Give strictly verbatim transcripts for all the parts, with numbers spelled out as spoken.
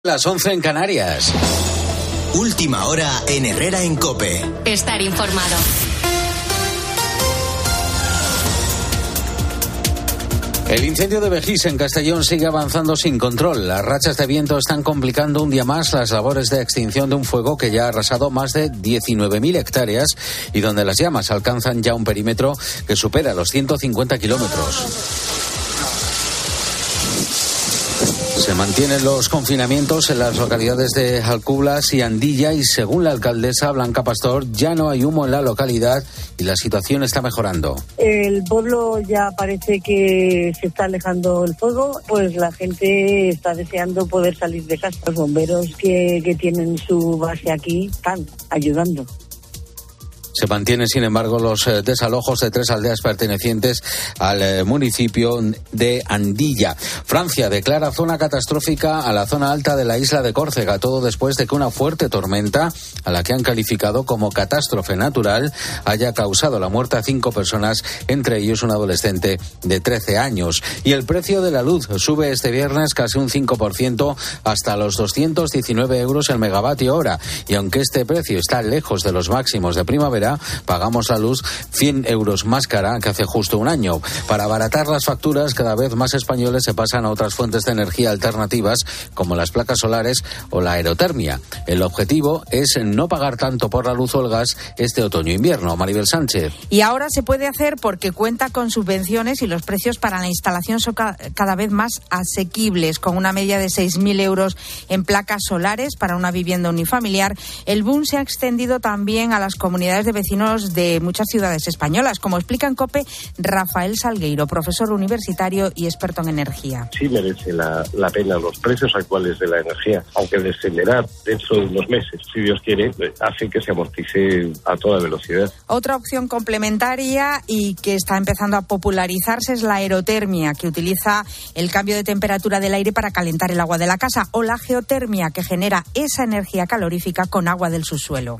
Las once en Canarias. Última hora en Herrera en COPE. Estar informado. El incendio de Begís en Castellón sigue avanzando sin control. Las rachas de viento están complicando un día más las labores de extinción de un fuego que ya ha arrasado más de diecinueve mil hectáreas y donde las llamas alcanzan ya un perímetro que supera los ciento cincuenta kilómetros. Se mantienen los confinamientos en las localidades de Alcublas y Andilla y según la alcaldesa Blanca Pastor ya no hay humo en la localidad y la situación está mejorando. El pueblo ya parece que se está alejando el fuego, pues la gente está deseando poder salir de casa. Los bomberos que, que tienen su base aquí están ayudando. Se mantienen, sin embargo, los eh, desalojos de tres aldeas pertenecientes al eh, municipio de Andilla. Francia declara zona catastrófica a la zona alta de la isla de Córcega, todo después de que una fuerte tormenta, a la que han calificado como catástrofe natural, haya causado la muerte a cinco personas, entre ellos un adolescente de trece años. Y el precio de la luz sube este viernes casi un cinco por ciento hasta los doscientos diecinueve euros el megavatio hora. Y aunque este precio está lejos de los máximos de primavera, pagamos la luz cien euros más cara que hace justo un año. Para abaratar las facturas, cada vez más españoles se pasan a otras fuentes de energía alternativas como las placas solares o la aerotermia. El objetivo es no pagar tanto por la luz o el gas este otoño-invierno. Maribel Sánchez. Y ahora se puede hacer porque cuenta con subvenciones y los precios para la instalación son cada vez más asequibles, con una media de seis mil euros en placas solares para una vivienda unifamiliar. El boom se ha extendido también a las comunidades de vecinos de muchas ciudades españolas, como explica en COPE Rafael Salgueiro, profesor universitario y experto en energía. Sí merece la, la pena los precios actuales de la energía, aunque descenderá dentro de unos meses, si Dios quiere, hace que se amortice a toda velocidad. Otra opción complementaria y que está empezando a popularizarse es la aerotermia, que utiliza el cambio de temperatura del aire para calentar el agua de la casa, o la geotermia, que genera esa energía calorífica con agua del subsuelo.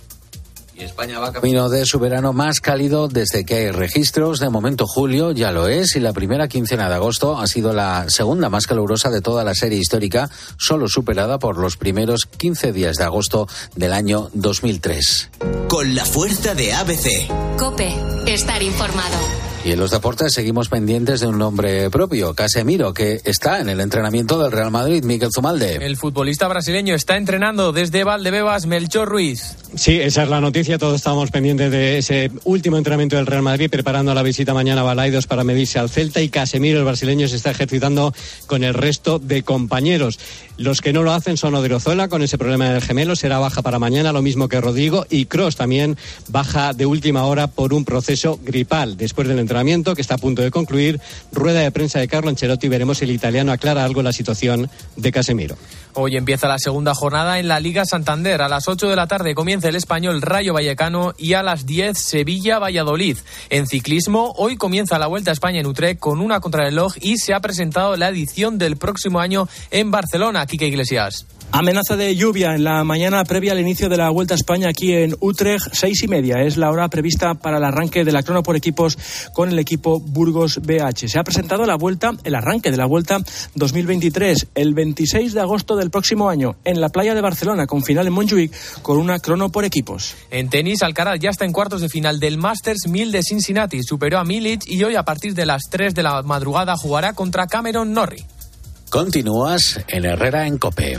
Y España va camino de su verano más cálido desde que hay registros. De momento julio ya lo es y la primera quincena de agosto ha sido la segunda más calurosa de toda la serie histórica, solo superada por los primeros quince días de agosto del año dos mil tres. Con la fuerza de A B C. COPE, estar informado. Y en los deportes seguimos pendientes de un nombre propio, Casemiro, que está en el entrenamiento del Real Madrid. Miguel Zumalde. El futbolista brasileño está entrenando desde Valdebebas. Melchor Ruiz. Sí, esa es la noticia. Todos estábamos pendientes de ese último entrenamiento del Real Madrid, preparando la visita mañana a Balaidos para medirse al Celta, y Casemiro, el brasileño, se está ejercitando con el resto de compañeros. Los que no lo hacen son Odriozola, con ese problema del gemelo, será baja para mañana, lo mismo que Rodrigo, y Kroos también baja de última hora por un proceso gripal. Después del entrenamiento, que está a punto de concluir, rueda de prensa de Carlo Ancelotti, veremos si el italiano aclara algo la situación de Casemiro. Hoy empieza la segunda jornada en la Liga Santander. A las ocho de la tarde comienza el Español Rayo Vallecano y a las diez Sevilla Valladolid. En ciclismo, hoy comienza la Vuelta a España en Utrecht con una contrarreloj y se ha presentado la edición del próximo año en Barcelona. Quique Iglesias. Amenaza de lluvia en la mañana previa al inicio de la Vuelta a España aquí en Utrecht. Seis y media es la hora prevista para el arranque de la crono por equipos con el equipo Burgos B H. Se ha presentado la vuelta, el arranque de la Vuelta dos mil veintitrés, el veintiséis de agosto del próximo año, en la playa de Barcelona, con final en Montjuic, con una crono por equipos. En tenis, Alcaraz ya está en cuartos de final del Masters mil de Cincinnati. Superó a Milic y hoy a partir de las tres de la madrugada jugará contra Cameron Norrie. Continúas en Herrera en COPE.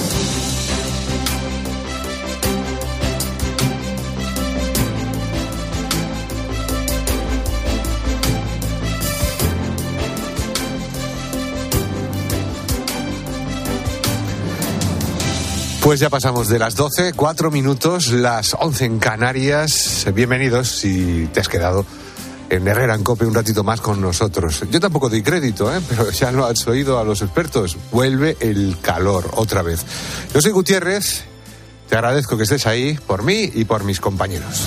Pues ya pasamos de las doce, cuatro minutos, las once en Canarias. Bienvenidos si te has quedado en Herrera en COPE un ratito más con nosotros. Yo tampoco doy crédito, ¿eh? Pero ya lo has oído a los expertos. Vuelve el calor otra vez. Yo soy Gutiérrez, te agradezco que estés ahí por mí y por mis compañeros.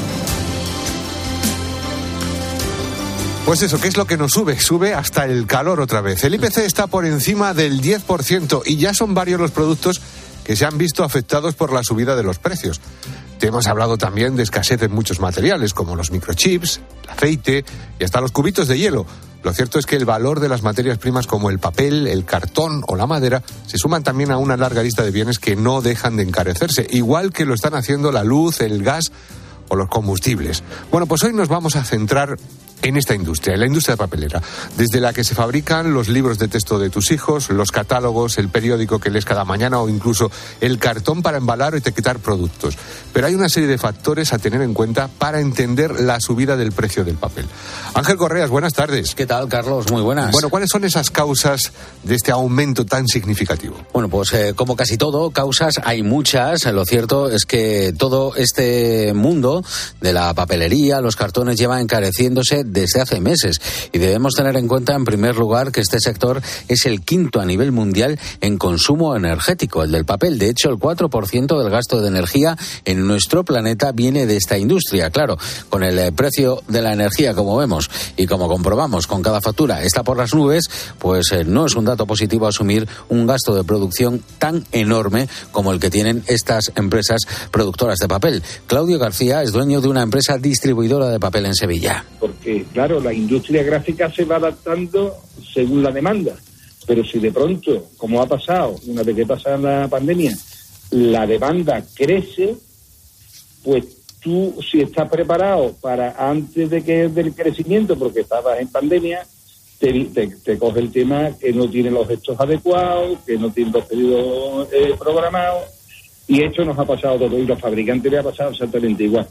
Pues eso, ¿qué es lo que nos sube? Sube hasta el calor otra vez. El I P C está por encima del diez por ciento y ya son varios los productos que se han visto afectados por la subida de los precios. Te hemos hablado también de escasez en muchos materiales, como los microchips, el aceite y hasta los cubitos de hielo. Lo cierto es que el valor de las materias primas como el papel, el cartón o la madera se suman también a una larga lista de bienes que no dejan de encarecerse, igual que lo están haciendo la luz, el gas o los combustibles. Bueno, pues hoy nos vamos a centrar en esta industria, en la industria papelera, desde la que se fabrican los libros de texto de tus hijos, los catálogos, el periódico que lees cada mañana o incluso el cartón para embalar o etiquetar productos. Pero hay una serie de factores a tener en cuenta para entender la subida del precio del papel. Ángel Correas, buenas tardes. ¿Qué tal, Carlos? Muy buenas. Bueno, ¿cuáles son esas causas de este aumento tan significativo? Bueno, pues eh, como casi todo, causas hay muchas. Lo cierto es que todo este mundo de la papelería, los cartones, lleva encareciéndose desde hace meses, y debemos tener en cuenta en primer lugar que este sector es el quinto a nivel mundial en consumo energético, el del papel. De hecho, el cuatro por ciento del gasto de energía en nuestro planeta viene de esta industria. Claro, con el precio de la energía, como vemos y como comprobamos con cada factura, está por las nubes, pues eh, no es un dato positivo asumir un gasto de producción tan enorme como el que tienen estas empresas productoras de papel. Claudio García es dueño de una empresa distribuidora de papel en Sevilla. Porque, claro, la industria gráfica se va adaptando según la demanda, pero si de pronto, como ha pasado una vez que pasa la pandemia, la demanda crece, pues tú, si estás preparado para antes de que del crecimiento, porque estabas en pandemia, te, te, te coge el tema que no tiene los gestos adecuados, que no tiene los pedidos eh, programados, y esto nos ha pasado todo, y los fabricantes le ha pasado exactamente igual.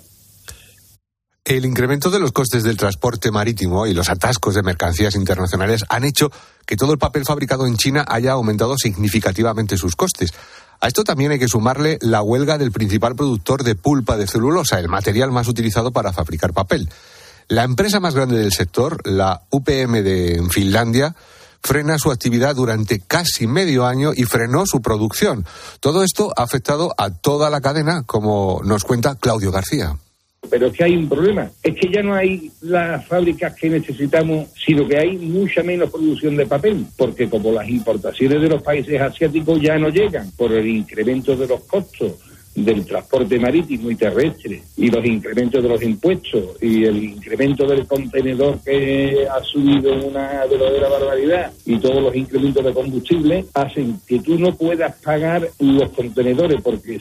El incremento de los costes del transporte marítimo y los atascos de mercancías internacionales han hecho que todo el papel fabricado en China haya aumentado significativamente sus costes. A esto también hay que sumarle la huelga del principal productor de pulpa de celulosa, el material más utilizado para fabricar papel. La empresa más grande del sector, la U P M de Finlandia, frena su actividad durante casi medio año y frenó su producción. Todo esto ha afectado a toda la cadena, como nos cuenta Claudio García. Pero es que hay un problema, es que ya no hay las fábricas que necesitamos, sino que hay mucha menos producción de papel, porque como las importaciones de los países asiáticos ya no llegan por el incremento de los costos del transporte marítimo y terrestre, y los incrementos de los impuestos, y el incremento del contenedor que ha subido una verdadera barbaridad, y todos los incrementos de combustible, hacen que tú no puedas pagar los contenedores, porque...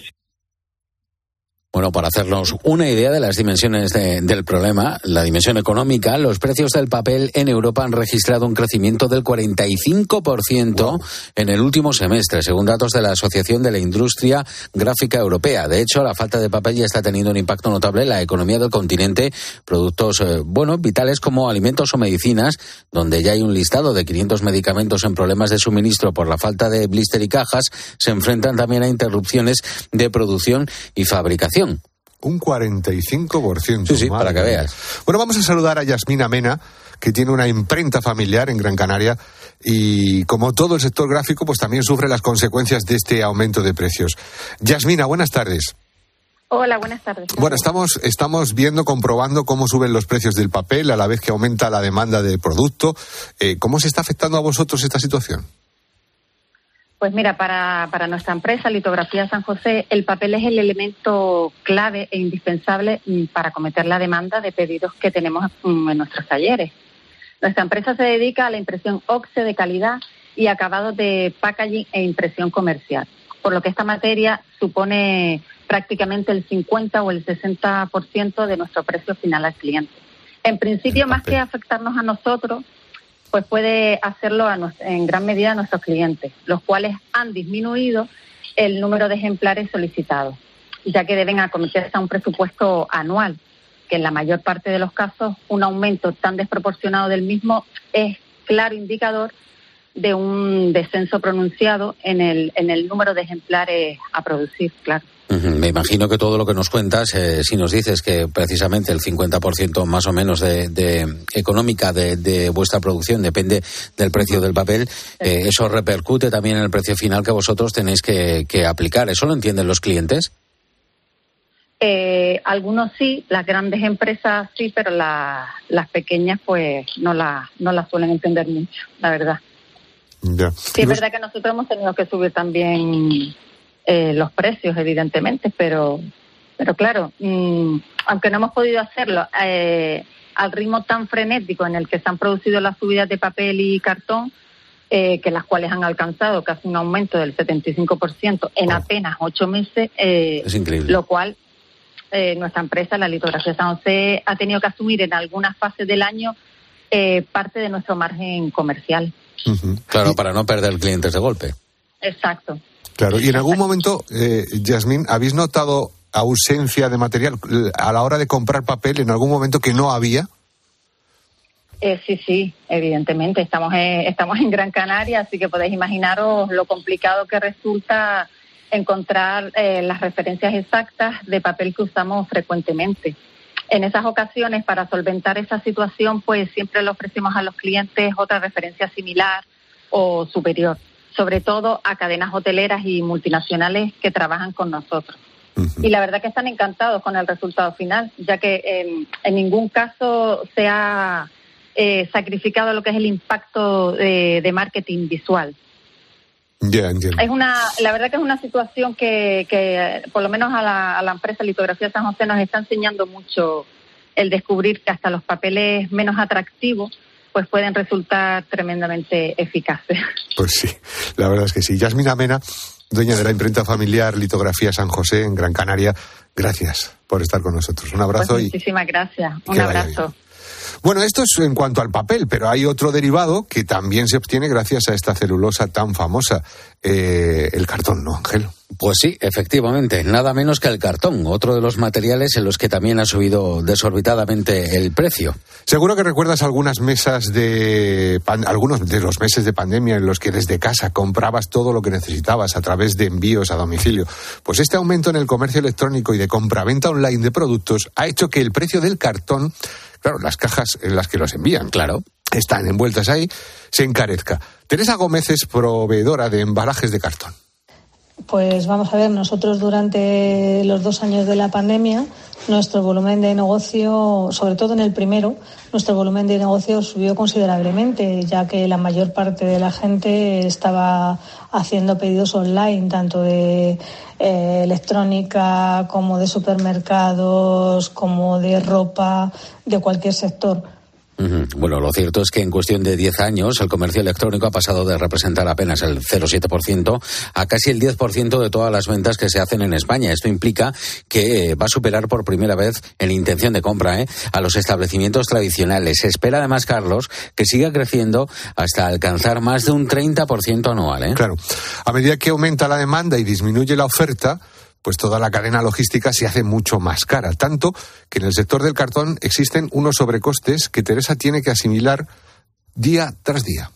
Bueno, para hacernos una idea de las dimensiones de, del problema, la dimensión económica, los precios del papel en Europa han registrado un crecimiento del cuarenta y cinco por ciento wow. en el último semestre, según datos de la Asociación de la Industria Gráfica Europea. De hecho, la falta de papel ya está teniendo un impacto notable en la economía del continente. Productos, eh, bueno, vitales como alimentos o medicinas, donde ya hay un listado de quinientos medicamentos en problemas de suministro por la falta de blister y cajas, se enfrentan también a interrupciones de producción y fabricación. Un cuarenta y cinco por ciento. Sí, sí, para que veas. Bueno, vamos a saludar a Yasmina Mena, que tiene una imprenta familiar en Gran Canaria y, como todo el sector gráfico, pues también sufre las consecuencias de este aumento de precios. Yasmina, buenas tardes. Hola, buenas tardes. Bueno, estamos, estamos viendo, comprobando cómo suben los precios del papel a la vez que aumenta la demanda del producto. Eh, ¿Cómo se está afectando a vosotros esta situación? Pues mira, para, para nuestra empresa, Litografía San José, el papel es el elemento clave e indispensable para acometer la demanda de pedidos que tenemos en nuestros talleres. Nuestra empresa se dedica a la impresión óxido de calidad y acabados de packaging e impresión comercial, por lo que esta materia supone prácticamente el cincuenta o el sesenta por ciento de nuestro precio final al cliente. En principio, más que afectarnos a nosotros, pues puede hacerlo a nos, en gran medida a nuestros clientes, los cuales han disminuido el número de ejemplares solicitados, ya que deben acometerse a un presupuesto anual, que en la mayor parte de los casos un aumento tan desproporcionado del mismo es claro indicador de un descenso pronunciado en el, en el número de ejemplares a producir, claro. Me imagino que todo lo que nos cuentas, eh, si nos dices que precisamente el cincuenta por ciento más o menos de, de económica de, de vuestra producción depende del precio del papel, eh, eso repercute también en el precio final que vosotros tenéis que, que aplicar. ¿Eso lo entienden los clientes? Eh, algunos sí, las grandes empresas sí, pero la, las pequeñas pues no la, no la suelen entender mucho, la verdad. Ya. Sí, es verdad que nosotros hemos tenido que subir también eh, los precios, evidentemente, pero pero claro, mmm, aunque no hemos podido hacerlo, eh, al ritmo tan frenético en el que se han producido las subidas de papel y cartón, eh, que las cuales han alcanzado casi un aumento del setenta y cinco por ciento en oh. apenas ocho meses, eh, es increíble. Lo cual eh, nuestra empresa, la Litografía San José, ha tenido que asumir en algunas fases del año eh, parte de nuestro margen comercial. Uh-huh. Claro, para no perder clientes de golpe. Exacto. Claro, y en algún momento, eh, Yasmín, ¿habéis notado ausencia de material a la hora de comprar papel en algún momento que no había? Eh, sí, sí, evidentemente. Estamos en, estamos en Gran Canaria, así que podéis imaginaros lo complicado que resulta encontrar eh, las referencias exactas de papel que usamos frecuentemente. En esas ocasiones, para solventar esa situación, pues siempre le ofrecemos a los clientes otra referencia similar o superior, sobre todo a cadenas hoteleras y multinacionales que trabajan con nosotros. Uh-huh. Y la verdad que están encantados con el resultado final, ya que eh, en ningún caso se ha eh, sacrificado lo que es el impacto de, de marketing visual. Ya, entiendo. Es una, la verdad que es una situación que, que por lo menos a la, a la empresa Litografía San José nos está enseñando mucho el descubrir que hasta los papeles menos atractivos pues pueden resultar tremendamente eficaces. Pues sí, la verdad es que sí. Yasmín Amena, dueña de la imprenta familiar Litografía San José en Gran Canaria, gracias por estar con nosotros. Un abrazo. Pues muchísimas y gracias. Un abrazo. Bueno, esto es en cuanto al papel, pero hay otro derivado que también se obtiene gracias a esta celulosa tan famosa, eh, el cartón, ¿no, Ángel? Pues sí, efectivamente, nada menos que el cartón, otro de los materiales en los que también ha subido desorbitadamente el precio. Seguro que recuerdas algunas mesas de pan, algunos de los meses de pandemia en los que desde casa comprabas todo lo que necesitabas a través de envíos a domicilio. Pues este aumento en el comercio electrónico y de compraventa online de productos ha hecho que el precio del cartón, claro, las cajas en las que los envían, claro, están envueltas ahí, se encarezca. Teresa Gómez es proveedora de embalajes de cartón. Pues vamos a ver, nosotros durante los dos años de la pandemia, nuestro volumen de negocio, sobre todo en el primero, nuestro volumen de negocio subió considerablemente, ya que la mayor parte de la gente estaba haciendo pedidos online, tanto de eh, electrónica como de supermercados, como de ropa, de cualquier sector. Bueno, lo cierto es que en cuestión de diez años el comercio electrónico ha pasado de representar apenas el cero coma siete por ciento a casi el diez por ciento de todas las ventas que se hacen en España. Esto implica que va a superar por primera vez en intención de compra ¿eh? a los establecimientos tradicionales. Se espera además, Carlos, que siga creciendo hasta alcanzar más de un treinta por ciento anual. ¿eh? Claro, a medida que aumenta la demanda y disminuye la oferta, pues toda la cadena logística se hace mucho más cara, tanto que en el sector del cartón existen unos sobrecostes que Teresa tiene que asimilar día tras día.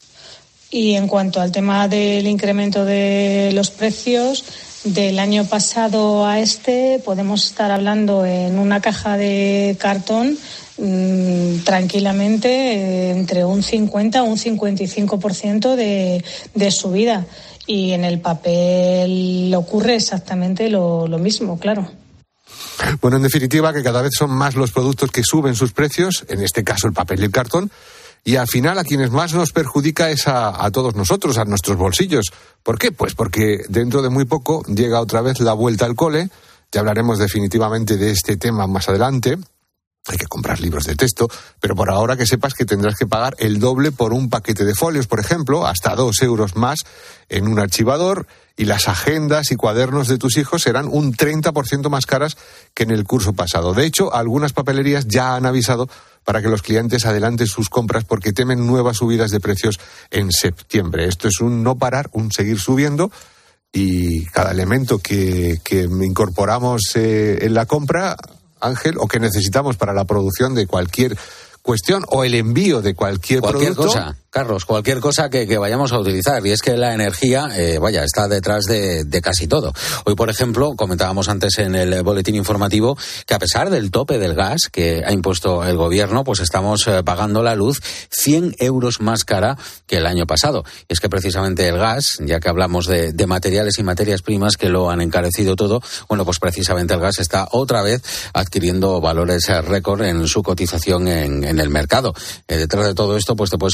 Y en cuanto al tema del incremento de los precios, del año pasado a este podemos estar hablando en una caja de cartón mmm, tranquilamente eh, entre un cincuenta o un cincuenta y cinco por ciento de, de subida. Y en el papel ocurre exactamente lo, lo mismo, claro. Bueno, en definitiva, que cada vez son más los productos que suben sus precios, en este caso el papel y el cartón, y al final a quienes más nos perjudica es a, a todos nosotros, a nuestros bolsillos. ¿Por qué? Pues porque dentro de muy poco llega otra vez la vuelta al cole, ya hablaremos definitivamente de este tema más adelante. Hay que comprar libros de texto, pero por ahora que sepas que tendrás que pagar el doble por un paquete de folios, por ejemplo, hasta dos euros más en un archivador, y las agendas y cuadernos de tus hijos serán un treinta por ciento más caras que en el curso pasado. De hecho, algunas papelerías ya han avisado para que los clientes adelanten sus compras porque temen nuevas subidas de precios en septiembre. Esto es un no parar, un seguir subiendo, y cada elemento que, que incorporamos eh, en la compra, Ángel, o que necesitamos para la producción de cualquier cuestión o el envío de cualquier, cualquier producto. cosa, Carlos, cualquier cosa que, que vayamos a utilizar. Y es que la energía, eh, vaya, está detrás de, de casi todo. Hoy, por ejemplo, comentábamos antes en el boletín informativo que a pesar del tope del gas que ha impuesto el gobierno, pues estamos eh, pagando la luz cien euros más cara que el año pasado. Y es que precisamente el gas, ya que hablamos de, de materiales y materias primas que lo han encarecido todo, bueno, pues precisamente el gas está otra vez adquiriendo valores récord en su cotización en, en el mercado. Eh, detrás de todo esto, pues te puedes imaginar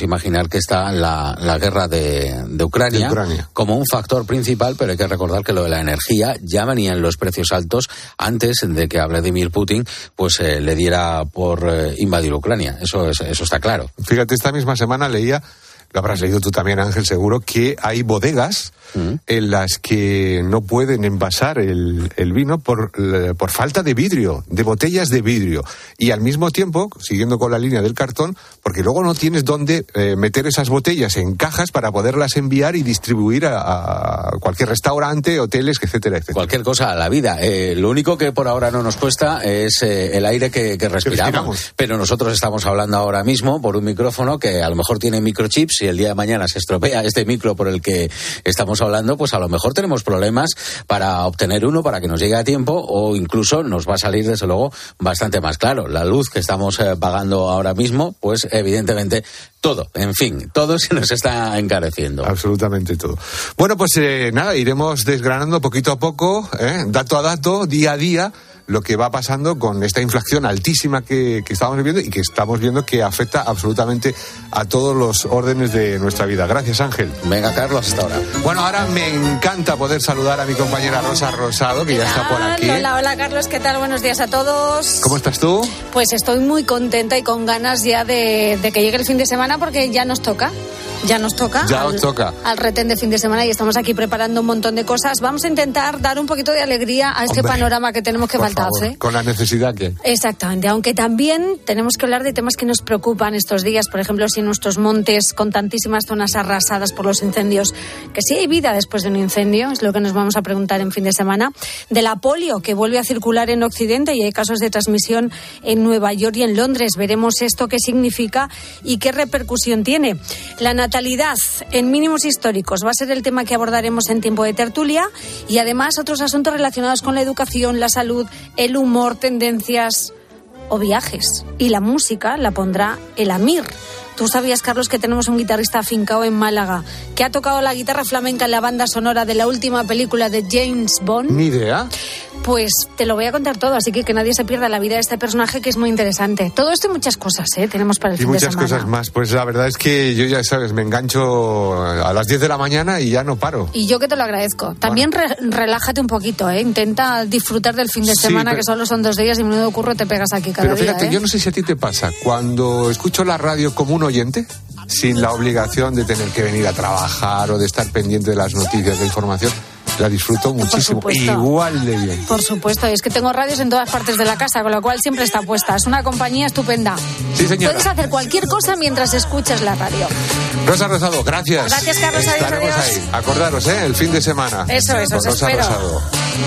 recordar que está la, la guerra de, de, Ucrania, de Ucrania como un factor principal, pero hay que recordar que lo de la energía ya venía en los precios altos antes de que a Vladimir Putin pues eh, le diera por eh, invadir Ucrania. Eso, es, eso está claro. Fíjate, esta misma semana leía, lo habrás leído tú también, Ángel, seguro, que hay bodegas ¿Mm? en las que no pueden envasar el, el vino por, por falta de vidrio, de botellas de vidrio. Y al mismo tiempo, siguiendo con la línea del cartón, porque luego no tienes dónde eh, meter esas botellas en cajas para poderlas enviar y distribuir a, a cualquier restaurante, hoteles, etcétera, etcétera. Cualquier cosa a la vida. Eh, lo único que por ahora no nos cuesta es eh, el aire que, que respiramos. respiramos. Pero nosotros estamos hablando ahora mismo por un micrófono que a lo mejor tiene microchips. Si el día de mañana se estropea este micro por el que estamos hablando, pues a lo mejor tenemos problemas para obtener uno, para que nos llegue a tiempo, o incluso nos va a salir, desde luego, bastante más claro. La luz que estamos eh, pagando ahora mismo, pues evidentemente todo, en fin, todo se nos está encareciendo. Absolutamente todo. Bueno, pues eh, nada, iremos desgranando poquito a poco, eh, dato a dato, día a día, lo que va pasando con esta inflación altísima que, que estamos viviendo y que estamos viendo que afecta absolutamente a todos los órdenes de nuestra vida. Gracias, Ángel. Venga, Carlos, hasta ahora. Bueno, ahora me encanta poder saludar a mi compañera Rosa Rosado, que ya está por aquí. Hola, hola, Carlos, ¿qué tal? Buenos días a todos. ¿Cómo estás tú? Pues estoy muy contenta y con ganas ya de, de que llegue el fin de semana, porque ya nos toca. Ya nos toca. Ya al, os toca. Al retén de fin de semana, y estamos aquí preparando un montón de cosas. Vamos a intentar dar un poquito de alegría a este Hombre, panorama que tenemos que faltar. ¿eh? Con la necesidad que... Exactamente, aunque también tenemos que hablar de temas que nos preocupan estos días. Por ejemplo, si en nuestros montes, con tantísimas zonas arrasadas por los incendios, que si hay vida después de un incendio, es lo que nos vamos a preguntar en fin de semana. De la polio, que vuelve a circular en Occidente y hay casos de transmisión en Nueva York y en Londres. Veremos esto, qué significa y qué repercusión tiene. La natalidad en mínimos históricos va a ser el tema que abordaremos en tiempo de tertulia, y además otros asuntos relacionados con la educación, la salud, el humor, tendencias o viajes. Y la música la pondrá el Amir. ¿Tú sabías, Carlos, que tenemos un guitarrista afincado en Málaga que ha tocado la guitarra flamenca en la banda sonora de la última película de James Bond? Ni idea. Pues te lo voy a contar todo, así que que nadie se pierda la vida de este personaje, que es muy interesante. Todo esto y muchas cosas, ¿eh? Tenemos para el y fin de semana. Y muchas cosas más. Pues la verdad es que yo, ya sabes, me engancho a las diez de la mañana y ya no paro. Y yo que te lo agradezco. También bueno. re- relájate un poquito, ¿eh? Intenta disfrutar del fin de semana, sí, pero... que solo son dos días y menudo curro te pegas aquí cada pero día. Pero fíjate, ¿eh? yo no sé si a ti te pasa, cuando escucho la radio como un oyente, sin la obligación de tener que venir a trabajar o de estar pendiente de las noticias, de información, la disfruto muchísimo, igual de bien. Por supuesto, y es que tengo radios en todas partes de la casa, con lo cual siempre está puesta. Es una compañía estupenda. Sí, señora. Puedes hacer cualquier cosa mientras escuchas la radio. Rosa Rosado, gracias. Gracias, Carlos. Adiós, Estaremos adiós. ahí. Acordaros, ¿eh? El fin de semana. Eso, eso, con os Rosa espero. Rosado.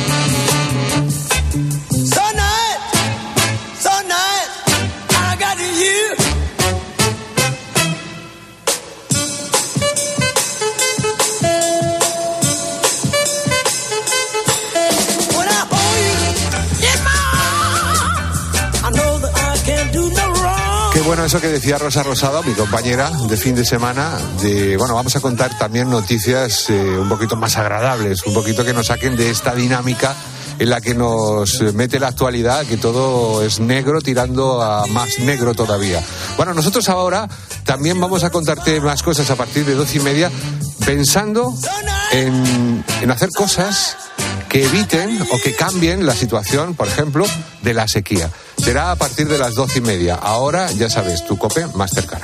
Bueno, eso que decía Rosa Rosado, mi compañera de fin de semana, de bueno, vamos a contar también noticias eh, un poquito más agradables, un poquito que nos saquen de esta dinámica en la que nos mete la actualidad, que todo es negro tirando a más negro todavía. Bueno, nosotros ahora también vamos a contarte más cosas a partir de doce y media, pensando en, en hacer cosas que eviten o que cambien la situación, por ejemplo, de la sequía. Será a partir de las doce y media. Ahora, ya sabes, tu COPE más cercana.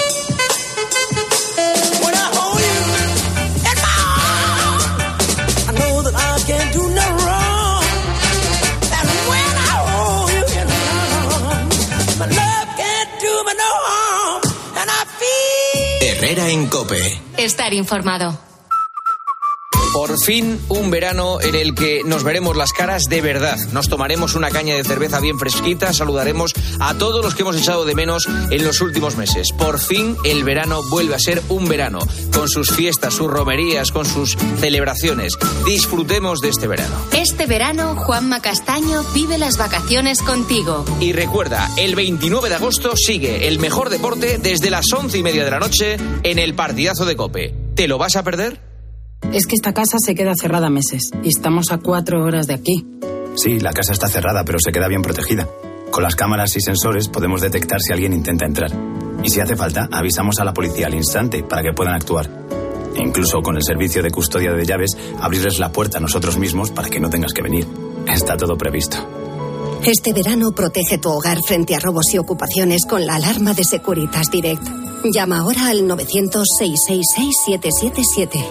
Herrera en COPE. Estar informado. Por fin, un verano en el que nos veremos las caras de verdad. Nos tomaremos una caña de cerveza bien fresquita, saludaremos a todos los que hemos echado de menos en los últimos meses. Por fin, el verano vuelve a ser un verano, con sus fiestas, sus romerías, con sus celebraciones. Disfrutemos de este verano. Este verano, Juanma Castaño vive las vacaciones contigo. Y recuerda, el veintinueve de agosto sigue el mejor deporte desde las once y media de la noche en el partidazo de COPE. ¿Te lo vas a perder? Es que esta casa se queda cerrada meses y estamos a cuatro horas de aquí. Sí, la casa está cerrada, pero se queda bien protegida. Con las cámaras y sensores podemos detectar si alguien intenta entrar. Y si hace falta, avisamos a la policía al instante para que puedan actuar. E incluso con el servicio de custodia de llaves, abrirles la puerta a nosotros mismos para que no tengas que venir. Está todo previsto. Este verano protege tu hogar frente a robos y ocupaciones con la alarma de Securitas Direct. Llama ahora al novecientos, seiscientos sesenta y seis, siete siete siete.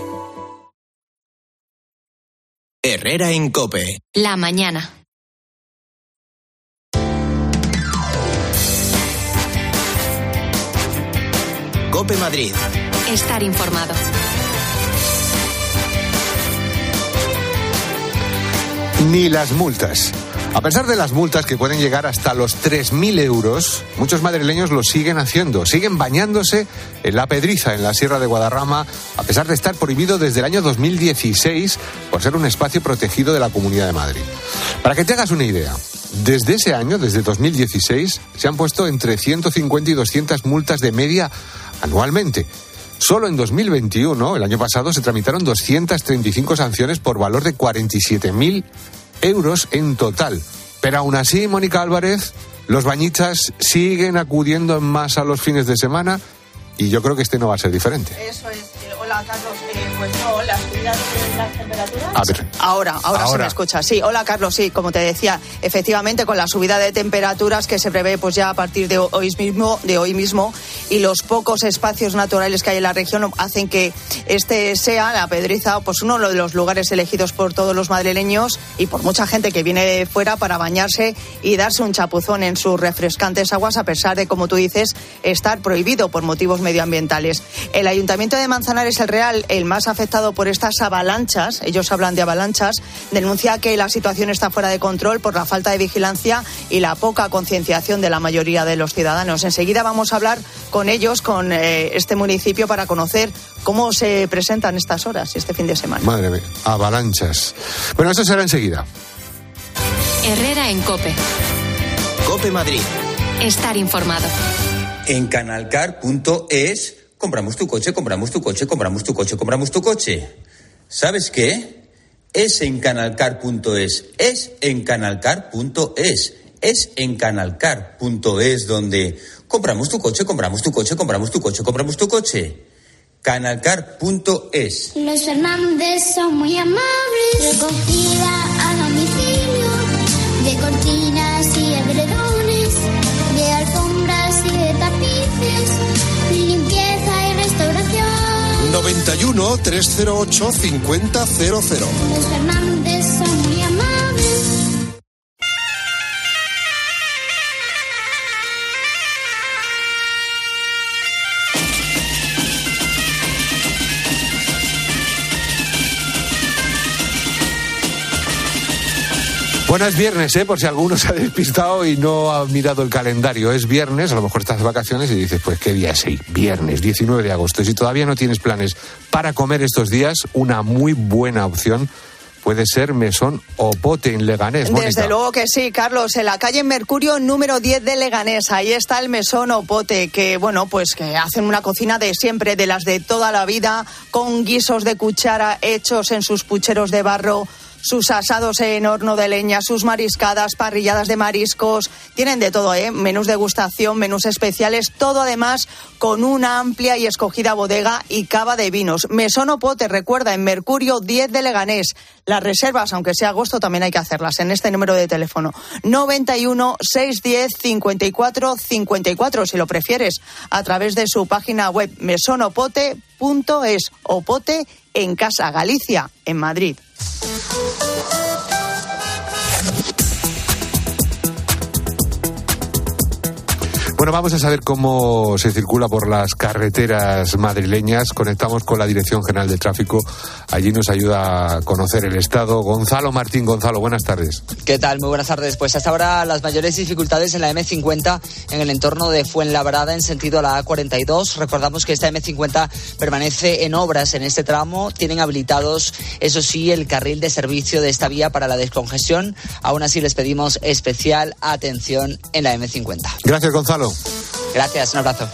Herrera en COPE. La mañana. COPE Madrid. Estar informado. Ni las multas. A pesar de las multas que pueden llegar hasta los tres mil euros, muchos madrileños lo siguen haciendo. Siguen bañándose en la Pedriza, en la Sierra de Guadarrama, a pesar de estar prohibido desde el año dos mil dieciséis por ser un espacio protegido de la Comunidad de Madrid. Para que te hagas una idea, desde ese año, desde dos mil dieciséis, se han puesto entre ciento cincuenta y doscientas multas de media anualmente. Solo en dos mil veintiuno, el año pasado, se tramitaron doscientas treinta y cinco sanciones por valor de cuarenta y siete mil euros en total. Pero aún así, Mónica Álvarez, los bañistas siguen acudiendo en masa los fines de semana y yo creo que este no va a ser diferente. Eso es. Hola, Carlos. Eh, pues no, las subidas de las temperaturas. A ver. Ahora, ahora, ahora se me escucha. Sí, hola, Carlos. Sí, como te decía, efectivamente, con la subida de temperaturas que se prevé pues ya a partir de hoy mismo, de hoy mismo, y los pocos espacios naturales que hay en la región hacen que este sea, la Pedriza, pues uno de los lugares elegidos por todos los madrileños y por mucha gente que viene de fuera para bañarse y darse un chapuzón en sus refrescantes aguas, a pesar de, como tú dices, estar prohibido por motivos medioambientales. El Ayuntamiento de Manzanares el Real, el más afectado por estas avalanchas, ellos hablan de avalanchas, denuncia que la situación está fuera de control por la falta de vigilancia y la poca concienciación de la mayoría de los ciudadanos. Enseguida vamos a hablar con ellos, con eh, este municipio, para conocer cómo se presentan estas horas y este fin de semana. Madre mía, avalanchas. Bueno, eso será enseguida. Herrera en COPE. COPE Madrid. Estar informado. En canalcar punto es compramos tu coche, compramos tu coche, compramos tu coche, compramos tu coche. ¿Sabes qué? Es en canalcar punto es, es en canalcar punto es, es en canalcar punto es donde compramos tu coche, compramos tu coche, compramos tu coche, compramos tu coche. canalcar punto es. Los Fernández son muy amables, recogida a domicilio, de cortinas y edredones, de alfombras y de tapices, limpieza y restauración. noventa y uno, trescientos ocho, cincuenta cero cero. Los Fernández son muy amables. Bueno, es viernes, ¿eh? Por si alguno se ha despistado y no ha mirado el calendario. Es viernes, a lo mejor estás de vacaciones y dices, pues, ¿qué día es hoy? Viernes, diecinueve de agosto. Y si todavía no tienes planes para comer estos días, una muy buena opción puede ser Mesón Opote en Leganés. Mónica. Desde luego que sí, Carlos. En la calle Mercurio número diez de Leganés. Ahí está el Mesón Opote, que, bueno, pues que hacen una cocina de siempre, de las de toda la vida, con guisos de cuchara hechos en sus pucheros de barro, sus asados en horno de leña, sus mariscadas, parrilladas de mariscos, tienen de todo, ¿eh? Menús degustación, menús especiales, todo además con una amplia y escogida bodega y cava de vinos. Mesón Opote, recuerda, en Mercurio diez de Leganés. Las reservas, aunque sea agosto, también hay que hacerlas en este número de teléfono. noventa y uno, seiscientos diez, cincuenta y cuatro cincuenta y cuatro, si lo prefieres, a través de su página web mesón opote punto es. Opote en Casa Galicia, en Madrid. Bueno, vamos a saber cómo se circula por las carreteras madrileñas. Conectamos con la Dirección General de Tráfico. Allí nos ayuda a conocer el estado Gonzalo Martín. Gonzalo, buenas tardes. ¿Qué tal? Muy buenas tardes. Pues hasta ahora las mayores dificultades en la eme cincuenta en el entorno de Fuenlabrada en sentido a la a cuarenta y dos. Recordamos que esta eme cincuenta permanece en obras en este tramo. Tienen habilitados, eso sí, el carril de servicio de esta vía para la descongestión. Aún así les pedimos especial atención en la eme cincuenta. Gracias, Gonzalo. Gracias, un abrazo.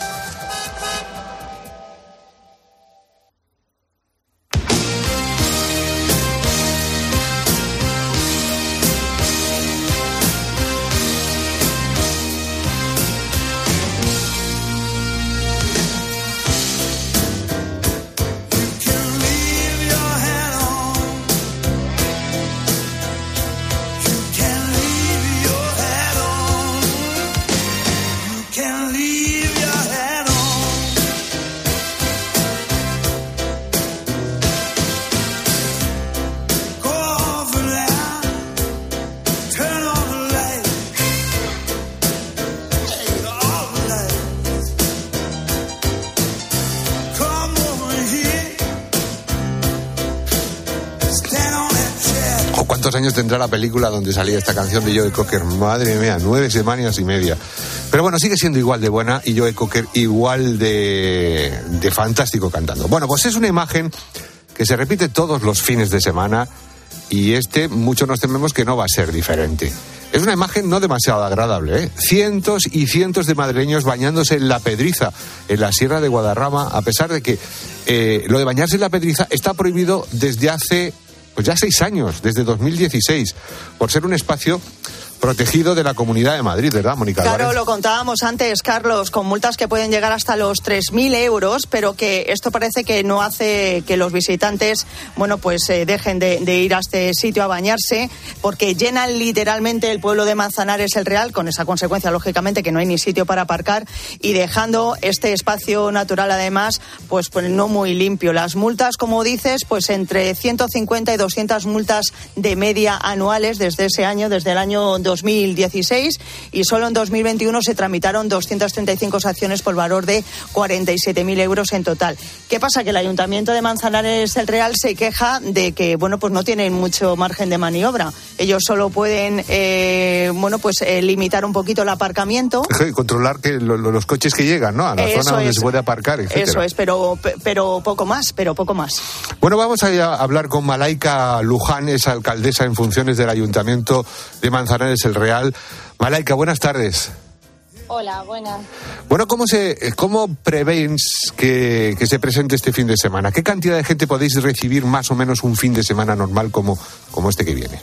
¿O cuántos años tendrá la película donde salía esta canción de Joe Cocker? Madre mía, nueve semanas y media. Pero bueno, sigue siendo igual de buena y Joe Cocker igual de, de fantástico cantando. Bueno, pues es una imagen que se repite todos los fines de semana y este, muchos nos tememos que no va a ser diferente. Es una imagen no demasiado agradable, ¿eh? Cientos y cientos de madrileños bañándose en la Pedriza, en la Sierra de Guadarrama, a pesar de que eh, lo de bañarse en la Pedriza está prohibido desde hace, pues ya seis años, desde dos mil dieciséis, por ser un espacio protegido de la Comunidad de Madrid, ¿verdad, Mónica Álvarez? Claro, lo contábamos antes, Carlos, con multas que pueden llegar hasta los tres mil euros, pero que esto parece que no hace que los visitantes, bueno, pues eh, dejen de, de ir a este sitio a bañarse, porque llenan literalmente el pueblo de Manzanares el Real, con esa consecuencia, lógicamente, que no hay ni sitio para aparcar, y dejando este espacio natural, además, pues, pues no muy limpio. Las multas, como dices, pues entre ciento cincuenta y doscientas multas de media anuales desde ese año, desde el año dos mil dieciséis, y solo en dos mil veintiuno se tramitaron doscientas treinta y cinco sanciones por valor de cuarenta y siete mil euros en total. ¿Qué pasa? Que el Ayuntamiento de Manzanares el Real se queja de que, bueno, pues no tienen mucho margen de maniobra. Ellos solo pueden, eh, bueno, pues eh, limitar un poquito el aparcamiento. Y controlar que lo, lo, los coches que llegan, ¿no? A la Eso zona donde es. se puede aparcar, etcétera. Eso es, pero, pero poco más, pero poco más. Bueno, vamos a hablar con Malaika Luján, es alcaldesa en funciones del Ayuntamiento de Manzanares el Real. Malaika, buenas tardes. Hola, buenas. Bueno, ¿cómo se cómo prevéis que, que se presente este fin de semana? ¿Qué cantidad de gente podéis recibir más o menos un fin de semana normal como, como este que viene?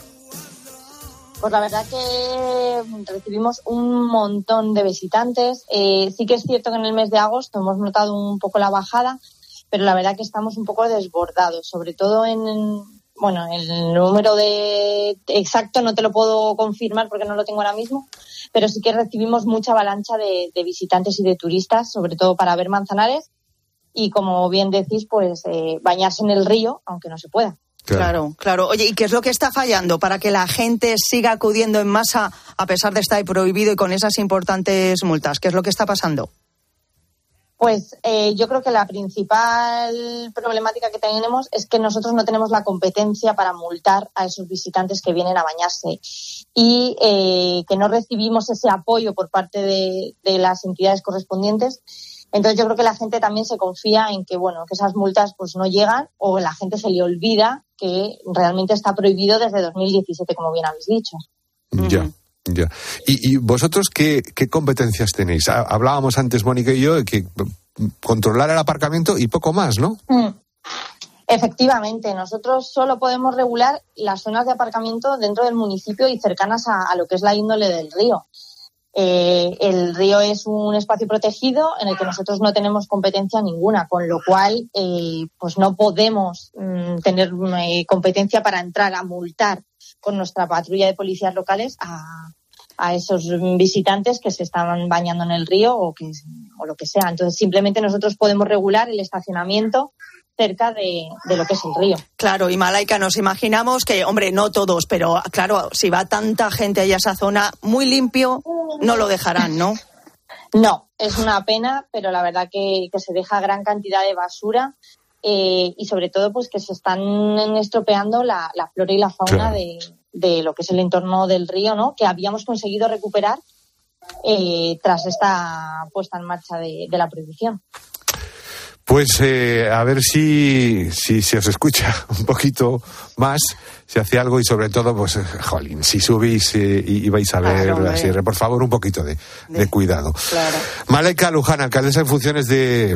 Pues la verdad que recibimos un montón de visitantes. Eh, sí que es cierto que en el mes de agosto hemos notado un poco la bajada, pero la verdad que estamos un poco desbordados, sobre todo en... Bueno, el número de exacto no te lo puedo confirmar porque no lo tengo ahora mismo, pero sí que recibimos mucha avalancha de, de visitantes y de turistas, sobre todo para ver Manzanares y, como bien decís, pues eh, bañarse en el río, aunque no se pueda. Claro, claro. Oye, ¿y qué es lo que está fallando para que la gente siga acudiendo en masa a pesar de estar prohibido y con esas importantes multas? ¿Qué es lo que está pasando? Pues eh, yo creo que la principal problemática que tenemos es que nosotros no tenemos la competencia para multar a esos visitantes que vienen a bañarse y eh, que no recibimos ese apoyo por parte de, de las entidades correspondientes. Entonces yo creo que la gente también se confía en que, bueno, que esas multas pues no llegan, o la gente se le olvida que realmente está prohibido desde dos mil diecisiete, como bien habéis dicho. Ya. Ya. ¿Y, y vosotros qué, qué competencias tenéis? Hablábamos antes, Mónica y yo, de que controlar el aparcamiento y poco más, ¿no? Mm. Efectivamente, nosotros solo podemos regular las zonas de aparcamiento dentro del municipio y cercanas a, a lo que es la índole del río. Eh, el río es un espacio protegido en el que nosotros no tenemos competencia ninguna, con lo cual eh, pues no podemos mm, tener eh, competencia para entrar a multar con nuestra patrulla de policías locales a, a esos visitantes que se estaban bañando en el río o, que, o lo que sea. Entonces, simplemente nosotros podemos regular el estacionamiento cerca de, de lo que es el río. Claro, y Malaika, nos imaginamos que, hombre, no todos, pero claro, si va tanta gente ahí a esa zona, muy limpio, no lo dejarán, ¿no? No, es una pena, pero la verdad que, que se deja gran cantidad de basura eh, y sobre todo pues que se están estropeando la, la flora y la fauna claro. de, de lo que es el entorno del río, ¿no? Que habíamos conseguido recuperar eh, tras esta puesta en marcha de, de la prohibición. Pues eh, a ver si, si se os escucha un poquito más, si hace algo y sobre todo, pues, eh, jolín, si subís eh, y, y vais a ver claro, la sierra, por favor, un poquito de, de, de cuidado. Claro. Malaika Luján, alcaldesa en funciones de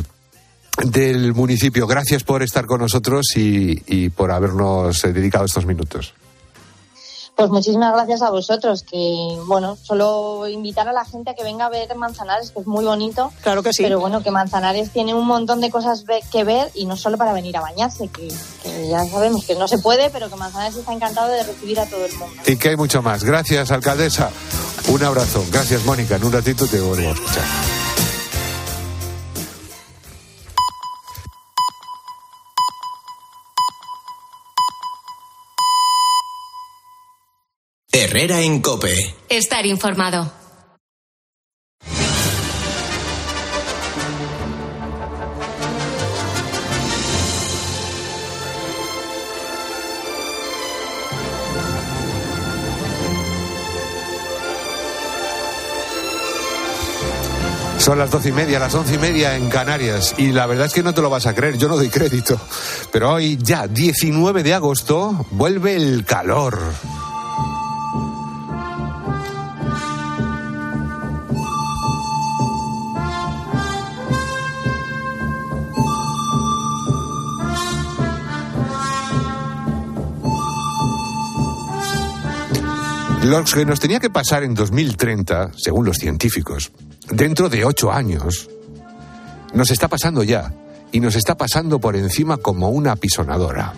del municipio, gracias por estar con nosotros y, y por habernos eh, dedicado estos minutos. Pues muchísimas gracias a vosotros, que bueno, solo invitar a la gente a que venga a ver Manzanares, que es muy bonito. Claro que sí. Pero bueno, que Manzanares tiene un montón de cosas que ver y no solo para venir a bañarse, que, que ya sabemos que no se puede, pero que Manzanares está encantado de recibir a todo el mundo. Y que hay mucho más. Gracias, alcaldesa. Un abrazo. Gracias, Mónica. En un ratito te vuelvo a escuchar. Herrera en COPE. Estar informado. Son las doce y media, las once y media en Canarias. Y la verdad es que no te lo vas a creer, yo no doy crédito. Pero hoy, ya, diecinueve de agosto, vuelve el calor. Lo que nos tenía que pasar en dos mil treinta, según los científicos, dentro de ocho años, nos está pasando ya, y nos está pasando por encima como una apisonadora.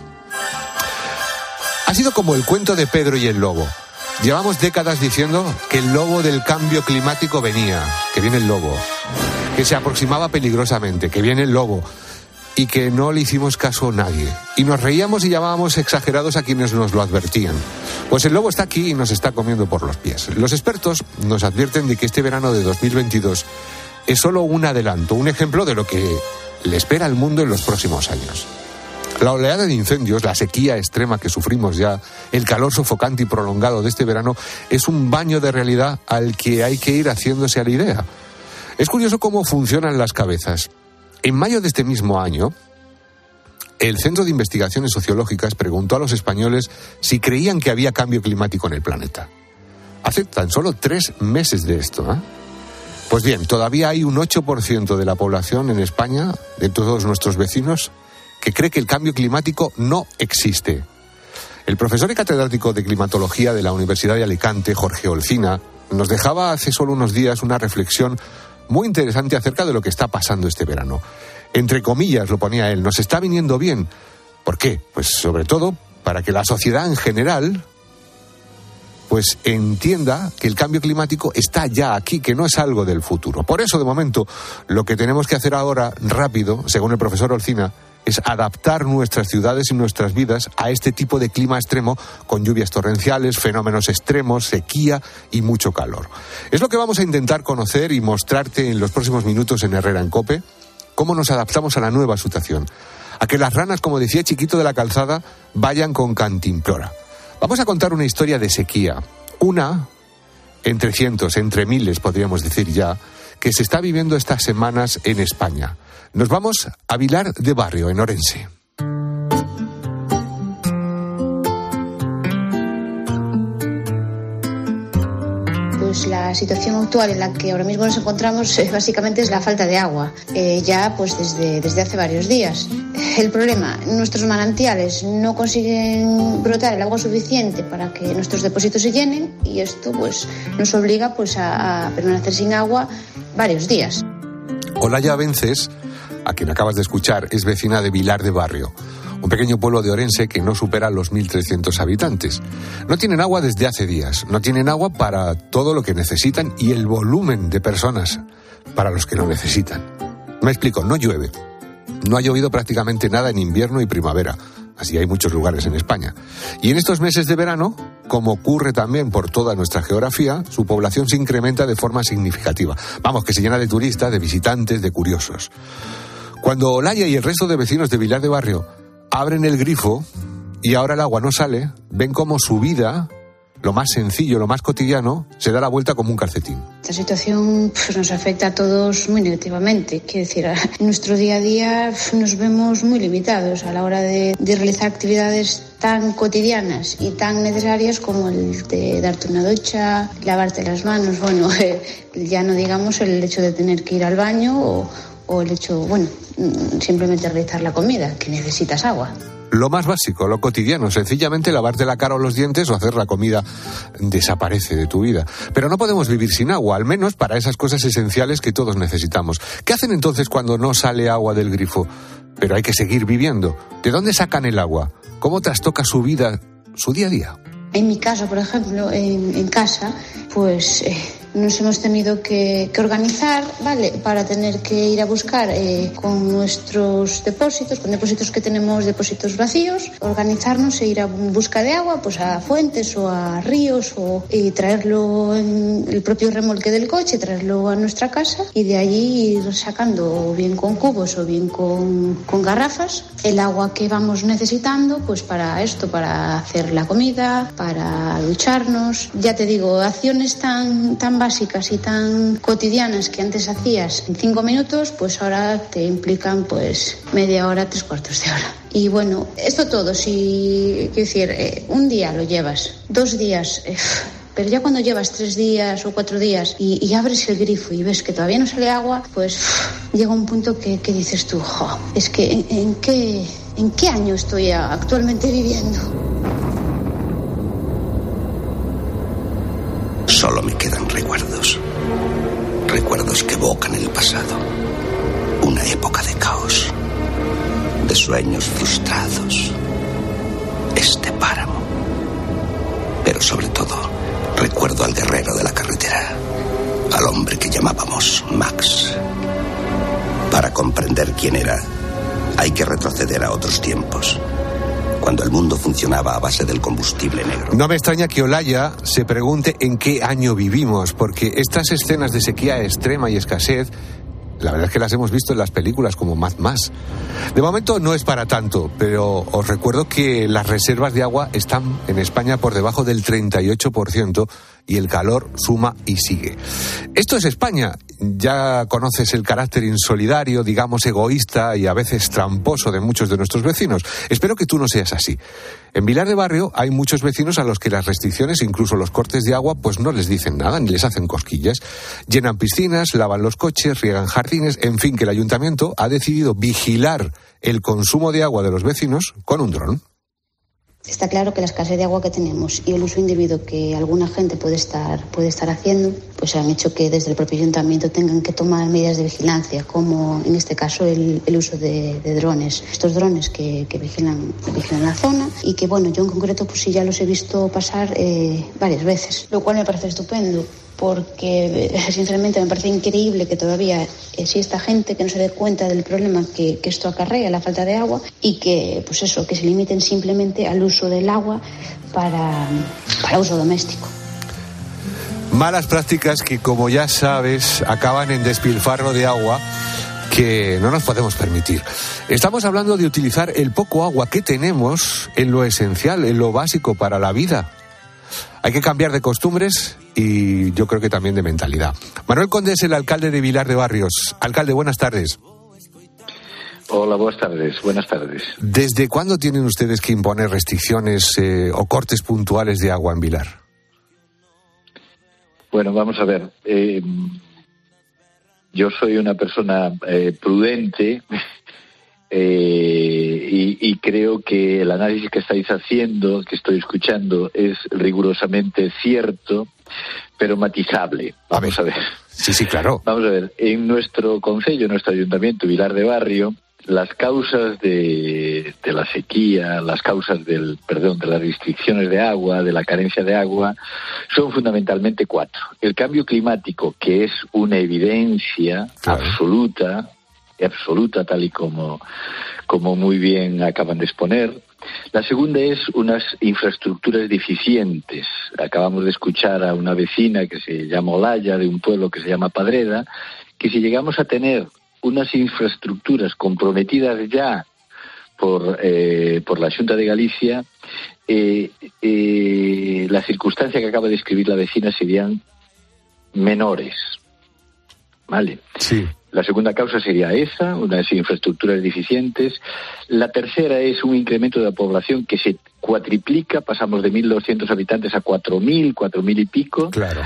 Ha sido como el cuento de Pedro y el lobo. Llevamos décadas diciendo que el lobo del cambio climático venía, que viene el lobo, que se aproximaba peligrosamente, que viene el lobo, y que no le hicimos caso a nadie. Y nos reíamos y llamábamos exagerados a quienes nos lo advertían. Pues el lobo está aquí y nos está comiendo por los pies. Los expertos nos advierten de que este verano de dos mil veintidós es solo un adelanto, un ejemplo de lo que le espera al mundo en los próximos años. La oleada de incendios, la sequía extrema que sufrimos ya, el calor sofocante y prolongado de este verano, es un baño de realidad al que hay que ir haciéndose a la idea. Es curioso cómo funcionan las cabezas. En mayo de este mismo año, el Centro de Investigaciones Sociológicas preguntó a los españoles si creían que había cambio climático en el planeta. Hace tan solo tres meses de esto, ¿eh? Pues bien, todavía hay un ocho por ciento de la población en España, de todos nuestros vecinos, que cree que el cambio climático no existe. El profesor y catedrático de climatología de la Universidad de Alicante, Jorge Olcina, nos dejaba hace solo unos días una reflexión muy interesante acerca de lo que está pasando este verano. Entre comillas, lo ponía él, nos está viniendo bien. ¿Por qué? Pues sobre todo para que la sociedad en general pues entienda que el cambio climático está ya aquí, que no es algo del futuro. Por eso, de momento, lo que tenemos que hacer ahora, rápido, según el profesor Olcina, es adaptar nuestras ciudades y nuestras vidas a este tipo de clima extremo, con lluvias torrenciales, fenómenos extremos, sequía y mucho calor. Es lo que vamos a intentar conocer y mostrarte en los próximos minutos en Herrera en COPE, cómo nos adaptamos a la nueva situación, a que las ranas, como decía Chiquito de la Calzada, vayan con cantimplora. Vamos a contar una historia de sequía, una entre cientos, entre miles, podríamos decir ya, que se está viviendo estas semanas en España. Nos vamos a Vilar de Barrio, en Orense. Pues la situación actual en la que ahora mismo nos encontramos eh, básicamente es la falta de agua, eh, ya pues desde, desde hace varios días. El problema, nuestros manantiales no consiguen brotar el agua suficiente para que nuestros depósitos se llenen y esto pues nos obliga pues a, a permanecer sin agua varios días. Olaya Vences, a quien acabas de escuchar, es vecina de Vilar de Barrio, un pequeño pueblo de Orense que no supera los mil trescientos habitantes. No tienen agua desde hace días, no tienen agua para todo lo que necesitan y el volumen de personas para los que lo necesitan. Me explico, no llueve. No ha llovido prácticamente nada en invierno y primavera. Así hay muchos lugares en España. Y en estos meses de verano, como ocurre también por toda nuestra geografía, su población se incrementa de forma significativa. Vamos, que se llena de turistas, de visitantes, de curiosos. Cuando Olaya y el resto de vecinos de Vilar de Barrio abren el grifo y ahora el agua no sale, ven cómo su vida, lo más sencillo, lo más cotidiano, se da la vuelta como un calcetín. Esta situación pues, nos afecta a todos muy negativamente. Quiero decir, en nuestro día a día nos vemos muy limitados a la hora de, de realizar actividades tan cotidianas y tan necesarias como el de darte una ducha, lavarte las manos, bueno, eh, ya no digamos el hecho de tener que ir al baño o, o el hecho, bueno, simplemente realizar la comida, que necesitas agua. Lo más básico, lo cotidiano, sencillamente lavarte la cara o los dientes o hacer la comida desaparece de tu vida. Pero no podemos vivir sin agua, al menos para esas cosas esenciales que todos necesitamos. ¿Qué hacen entonces cuando no sale agua del grifo? Pero hay que seguir viviendo. ¿De dónde sacan el agua? ¿Cómo trastoca su vida, su día a día? En mi caso, por ejemplo, en, en casa, pues eh, nos hemos tenido que, que organizar, ¿vale? Para tener que ir a buscar eh, con nuestros depósitos, con depósitos que tenemos, depósitos vacíos, organizarnos e ir a busca de agua, pues a fuentes o a ríos o y traerlo en el propio remolque del coche, traerlo a nuestra casa y de allí ir sacando, o bien con cubos o bien con, con garrafas, el agua que vamos necesitando, pues para esto, para hacer la comida, para ducharnos. Ya te digo, acciones tan, tan básicas y tan cotidianas que antes hacías en cinco minutos, pues ahora te implican pues media hora, tres cuartos de hora. Y bueno, esto todo, si, quiero decir, eh, un día lo llevas, dos días... Eh, Pero ya cuando llevas tres días o cuatro días y, y abres el grifo y ves que todavía no sale agua, pues uff, llega un punto que, que dices tú, jo, es que ¿en, en, qué, ¿en qué año estoy actualmente viviendo? Solo me quedan recuerdos. Recuerdos que evocan el pasado. Una época de caos. De sueños frustrados. Este páramo. Pero sobre todo... recuerdo al guerrero de la carretera, al hombre que llamábamos Max. Para comprender quién era, hay que retroceder a otros tiempos, cuando el mundo funcionaba a base del combustible negro. No me extraña que Olaya se pregunte en qué año vivimos, porque estas escenas de sequía extrema y escasez, la verdad es que las hemos visto en las películas como Mad Max. De momento no es para tanto, pero os recuerdo que las reservas de agua están en España por debajo del treinta y ocho por ciento y el calor suma y sigue. Esto es España. Ya conoces el carácter insolidario, digamos egoísta y a veces tramposo de muchos de nuestros vecinos. Espero que tú no seas así. En Vilar de Barrio hay muchos vecinos a los que las restricciones, incluso los cortes de agua, pues no les dicen nada ni les hacen cosquillas. Llenan piscinas, lavan los coches, riegan jardines, en fin, que el ayuntamiento ha decidido vigilar el consumo de agua de los vecinos con un dron. Está claro que la escasez de agua que tenemos y el uso indebido que alguna gente puede estar, puede estar haciendo, pues han hecho que desde el propio ayuntamiento tengan que tomar medidas de vigilancia, como en este caso el, el uso de, de drones. Estos drones que, que vigilan, vigilan la zona y que, bueno, yo en concreto pues sí ya los he visto pasar eh, varias veces, lo cual me parece estupendo. Porque sinceramente me parece increíble que todavía exista gente que no se dé cuenta del problema que, que esto acarrea, la falta de agua, y que, pues eso, que se limiten simplemente al uso del agua para, para uso doméstico. Malas prácticas que, como ya sabes, acaban en despilfarro de agua que no nos podemos permitir. Estamos hablando de utilizar el poco agua que tenemos en lo esencial, en lo básico para la vida. Hay que cambiar de costumbres y yo creo que también de mentalidad. Manuel Conde es el alcalde de Vilar de Barrios. Alcalde, buenas tardes. Hola, buenas tardes. Buenas tardes. ¿Desde cuándo tienen ustedes que imponer restricciones eh, o cortes puntuales de agua en Vilar? Bueno, vamos a ver. Eh, yo soy una persona eh, prudente. Eh, y, y creo que el análisis que estáis haciendo, que estoy escuchando, es rigurosamente cierto, pero matizable. Vamos a ver. a ver. Sí, sí, claro. Vamos a ver. En nuestro concello, en nuestro ayuntamiento, Vilar de Barrio, las causas de, de la sequía, las causas del, perdón, de las restricciones de agua, de la carencia de agua, son fundamentalmente cuatro. El cambio climático, que es una evidencia claro. absoluta, absoluta, tal y como, como muy bien acaban de exponer. La segunda es unas infraestructuras deficientes. Acabamos de escuchar a una vecina que se llama Olaya, de un pueblo que se llama Padreda, que si llegamos a tener unas infraestructuras comprometidas ya por, eh, por la Xunta de Galicia, eh, eh, la circunstancia que acaba de escribir la vecina serían menores. ¿Vale? Sí. La segunda causa sería esa, unas infraestructuras deficientes. La tercera es un incremento de la población que se cuatriplica, pasamos de mil doscientos habitantes a cuatro mil, cuatro mil y pico. Claro.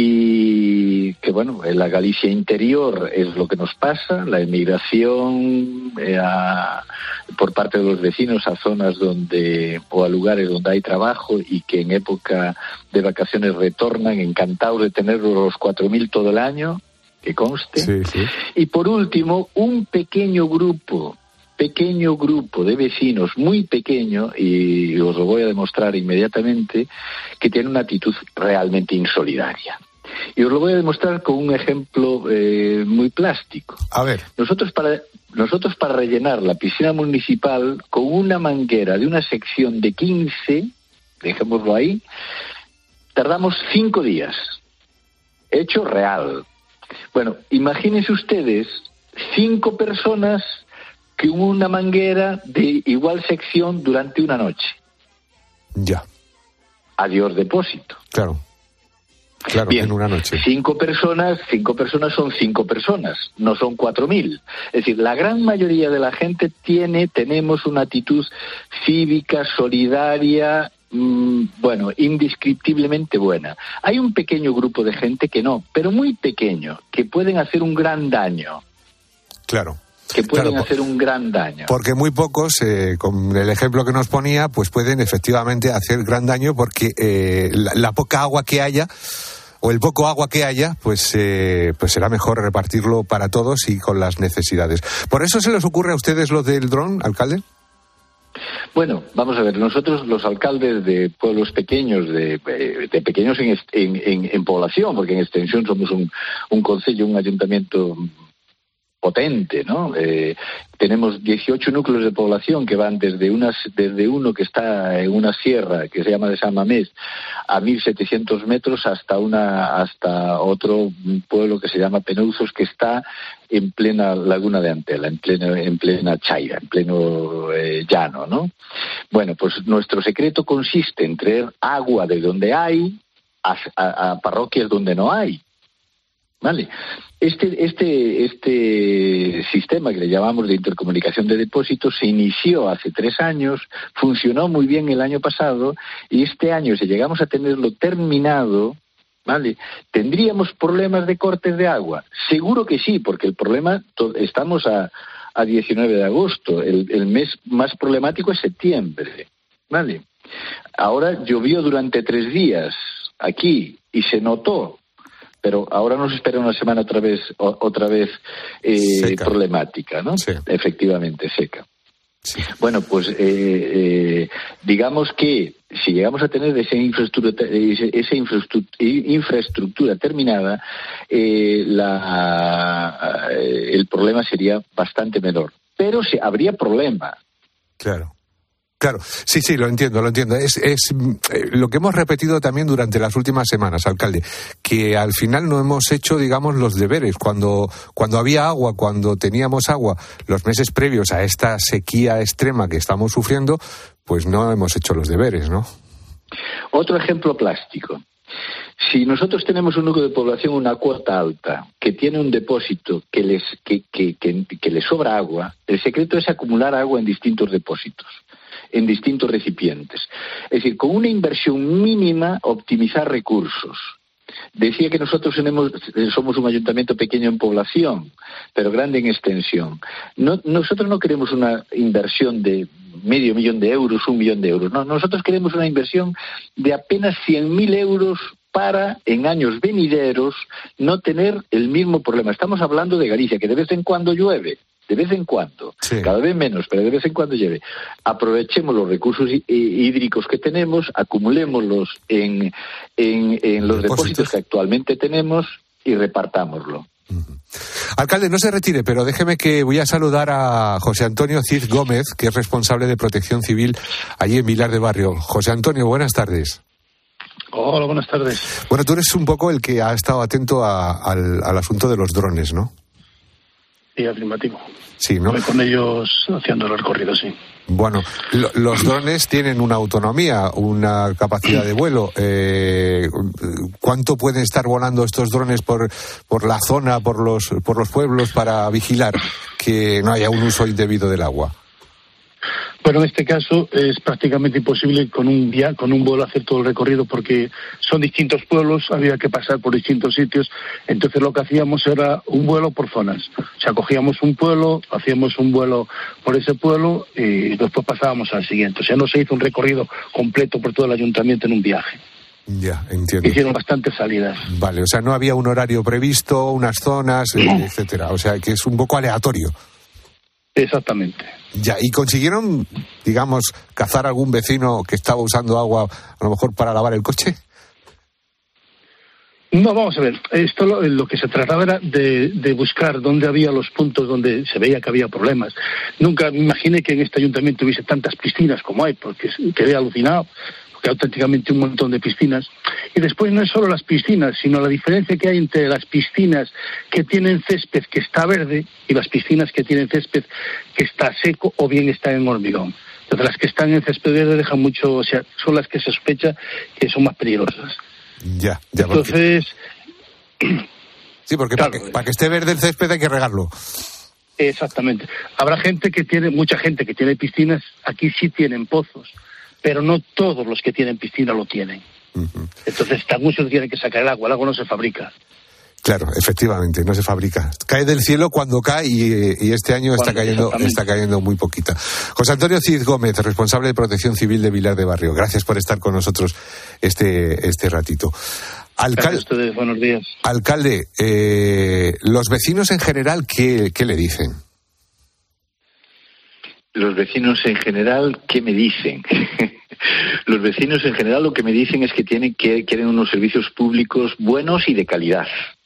Y que, bueno, en la Galicia interior es lo que nos pasa, la emigración eh, a, por parte de los vecinos a zonas donde, o a lugares donde hay trabajo y que en época de vacaciones retornan encantados de tener los cuatro mil todo el año, que conste. Sí, sí. Y por último, un pequeño grupo, pequeño grupo de vecinos, muy pequeño, y os lo voy a demostrar inmediatamente, que tiene una actitud realmente insolidaria. Y os lo voy a demostrar con un ejemplo eh, muy plástico. A ver. Nosotros para, nosotros para rellenar la piscina municipal con una manguera de una sección de quince, dejémoslo ahí, tardamos cinco días. Hecho real. Bueno, imagínense ustedes cinco personas que una manguera de igual sección durante una noche. Ya. Adiós depósito. Claro. Claro, Bien, en una noche. Cinco personas, cinco personas son cinco personas, no son cuatro mil. Es decir, la gran mayoría de la gente tiene, tenemos una actitud cívica, solidaria, mmm, bueno, indescriptiblemente buena. Hay un pequeño grupo de gente que no, pero muy pequeño, que pueden hacer un gran daño. Claro. que pueden claro, hacer un gran daño. Porque muy pocos, eh, con el ejemplo que nos ponía, pues pueden efectivamente hacer gran daño porque eh, la, la poca agua que haya, o el poco agua que haya, pues, eh, pues será mejor repartirlo para todos y con las necesidades. ¿Por eso se les ocurre a ustedes lo del dron, alcalde? Bueno, vamos a ver, nosotros los alcaldes de pueblos pequeños, de, de pequeños en, en, en, en población, porque en extensión somos un, un concello, un ayuntamiento potente, ¿no? Eh, tenemos dieciocho núcleos de población que van desde unas, desde uno que está en una sierra que se llama de San Mamés a mil setecientos metros hasta una hasta otro pueblo que se llama Penauzos, que está en plena laguna de Antela, en plena en plena chaira, en pleno eh, llano, ¿no? Bueno, pues nuestro secreto consiste en traer agua de donde hay a, a, a parroquias donde no hay. Vale, este este este sistema que le llamamos de intercomunicación de depósitos se inició hace tres años, funcionó muy bien el año pasado y este año, si llegamos a tenerlo terminado, vale, ¿tendríamos problemas de cortes de agua? Seguro que sí, porque el problema, estamos a, a diecinueve de agosto, el, el mes más problemático es septiembre, vale. Ahora llovió durante tres días aquí y se notó. Pero ahora nos espera una semana otra vez otra vez eh, problemática, ¿no? Sí. Efectivamente, seca. Sí. Bueno, pues eh, eh, digamos que si llegamos a tener esa infraestructura, esa infraestructura, infraestructura terminada, eh, la, eh, el problema sería bastante menor. Pero sí, habría problema. Claro. Claro, sí, sí, lo entiendo, lo entiendo. Es, es eh, lo que hemos repetido también durante las últimas semanas, alcalde, que al final no hemos hecho, digamos, los deberes. Cuando, cuando había agua, cuando teníamos agua, los meses previos a esta sequía extrema que estamos sufriendo, pues no hemos hecho los deberes, ¿no? Otro ejemplo plástico. Si nosotros tenemos un núcleo de población, una cuota alta, que tiene un depósito que les, que, que, que, que les sobra agua, el secreto es acumular agua en distintos depósitos, en distintos recipientes. Es decir, con una inversión mínima, optimizar recursos. Decía que nosotros tenemos, somos un ayuntamiento pequeño en población, pero grande en extensión. No, nosotros no queremos una inversión de medio millón de euros, un millón de euros. No, nosotros queremos una inversión de apenas cien mil euros para, en años venideros, no tener el mismo problema. Estamos hablando de Galicia, que de vez en cuando llueve. De vez en cuando, sí. Cada vez menos, pero de vez en cuando llueve. Aprovechemos los recursos hídricos que tenemos, acumulémoslos en, en, en los depósitos. depósitos que actualmente tenemos y repartámoslo. Uh-huh. Alcalde, no se retire, pero déjeme que voy a saludar a José Antonio Cid Gómez, que es responsable de Protección Civil allí en Vilar de Barrio. José Antonio, buenas tardes. Hola, buenas tardes. Bueno, tú eres un poco el que ha estado atento a, al, al asunto de los drones, ¿no? Sí, afirmativo. Sí, ¿no? Voy con ellos haciendo el recorrido, sí. Bueno, lo, los drones tienen una autonomía, una capacidad de vuelo. Eh, ¿Cuánto pueden estar volando estos drones por, por la zona, por los, por los pueblos, para vigilar que no haya un uso indebido del agua? Bueno, en este caso es prácticamente imposible con un via, con un vuelo hacer todo el recorrido porque son distintos pueblos, había que pasar por distintos sitios, entonces lo que hacíamos era un vuelo por zonas. O sea, cogíamos un pueblo, hacíamos un vuelo por ese pueblo y después pasábamos al siguiente. O sea, no se hizo un recorrido completo por todo el ayuntamiento en un viaje. Ya, entiendo. Hicieron bastantes salidas. Vale, o sea, no había un horario previsto, unas zonas, eh, etcétera. O sea, que es un poco aleatorio. Exactamente. Ya, ¿y consiguieron, digamos, cazar a algún vecino que estaba usando agua, a lo mejor para lavar el coche? No, vamos a ver, esto lo, lo que se trataba era de, de buscar dónde había los puntos donde se veía que había problemas. Nunca me imaginé que en este ayuntamiento hubiese tantas piscinas como hay, porque quedé alucinado, porque hay auténticamente un montón de piscinas. Y después no es solo las piscinas, sino la diferencia que hay entre las piscinas que tienen césped que está verde y las piscinas que tienen césped que está seco o bien está en hormigón. Entonces las que están en césped verde dejan mucho, o sea, son las que se sospecha que son más peligrosas. Ya, ya. Entonces... Sí, porque claro, para, que, para que esté verde el césped hay que regarlo. Exactamente. Habrá gente que tiene, mucha gente que tiene piscinas, aquí sí tienen pozos, pero no todos los que tienen piscina lo tienen. Uh-huh. Entonces, algún sitio tiene que sacar el agua, el agua no se fabrica. Claro, efectivamente, no se fabrica. Cae del cielo cuando cae y, y este año está cayendo, está cayendo muy poquita. José Antonio Cid Gómez, responsable de Protección Civil de Vilar de Barrio. Gracias por estar con nosotros este, este ratito. Alcal... Gracias a ustedes, buenos días. Alcalde, eh, los vecinos en general, ¿qué, qué le dicen? Los vecinos en general, ¿qué me dicen? Los vecinos en general lo que me dicen es que tienen que quieren unos servicios públicos buenos y de calidad.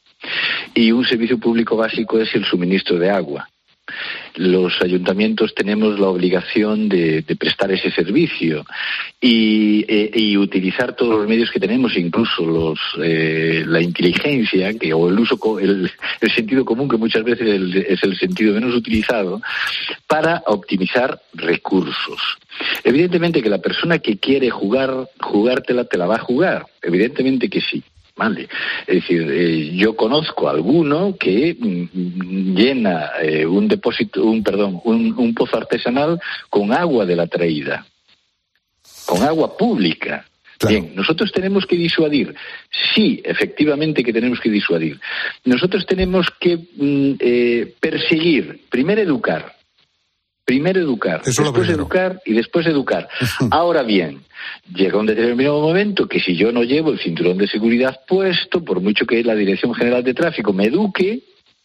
Y un servicio público básico es el suministro de agua. Los ayuntamientos tenemos la obligación de, de prestar ese servicio y, eh, y utilizar todos los medios que tenemos, incluso los eh, la inteligencia que o el uso el, el sentido común, que muchas veces el, es el sentido menos utilizado, para optimizar recursos. Evidentemente que la persona que quiere jugar jugártela te la va a jugar, evidentemente que sí. Vale, es decir, eh, yo conozco a alguno que mm, llena eh, un depósito, un perdón, un, un pozo artesanal con agua de la traída, con agua pública. Claro. Bien, nosotros tenemos que disuadir. Sí, efectivamente que tenemos que disuadir. Nosotros tenemos que mm, eh, perseguir, primero educar. Primero educar, Eso después educar y después educar. Ahora bien, llega un determinado momento que si yo no llevo el cinturón de seguridad puesto, por mucho que la Dirección General de Tráfico me eduque,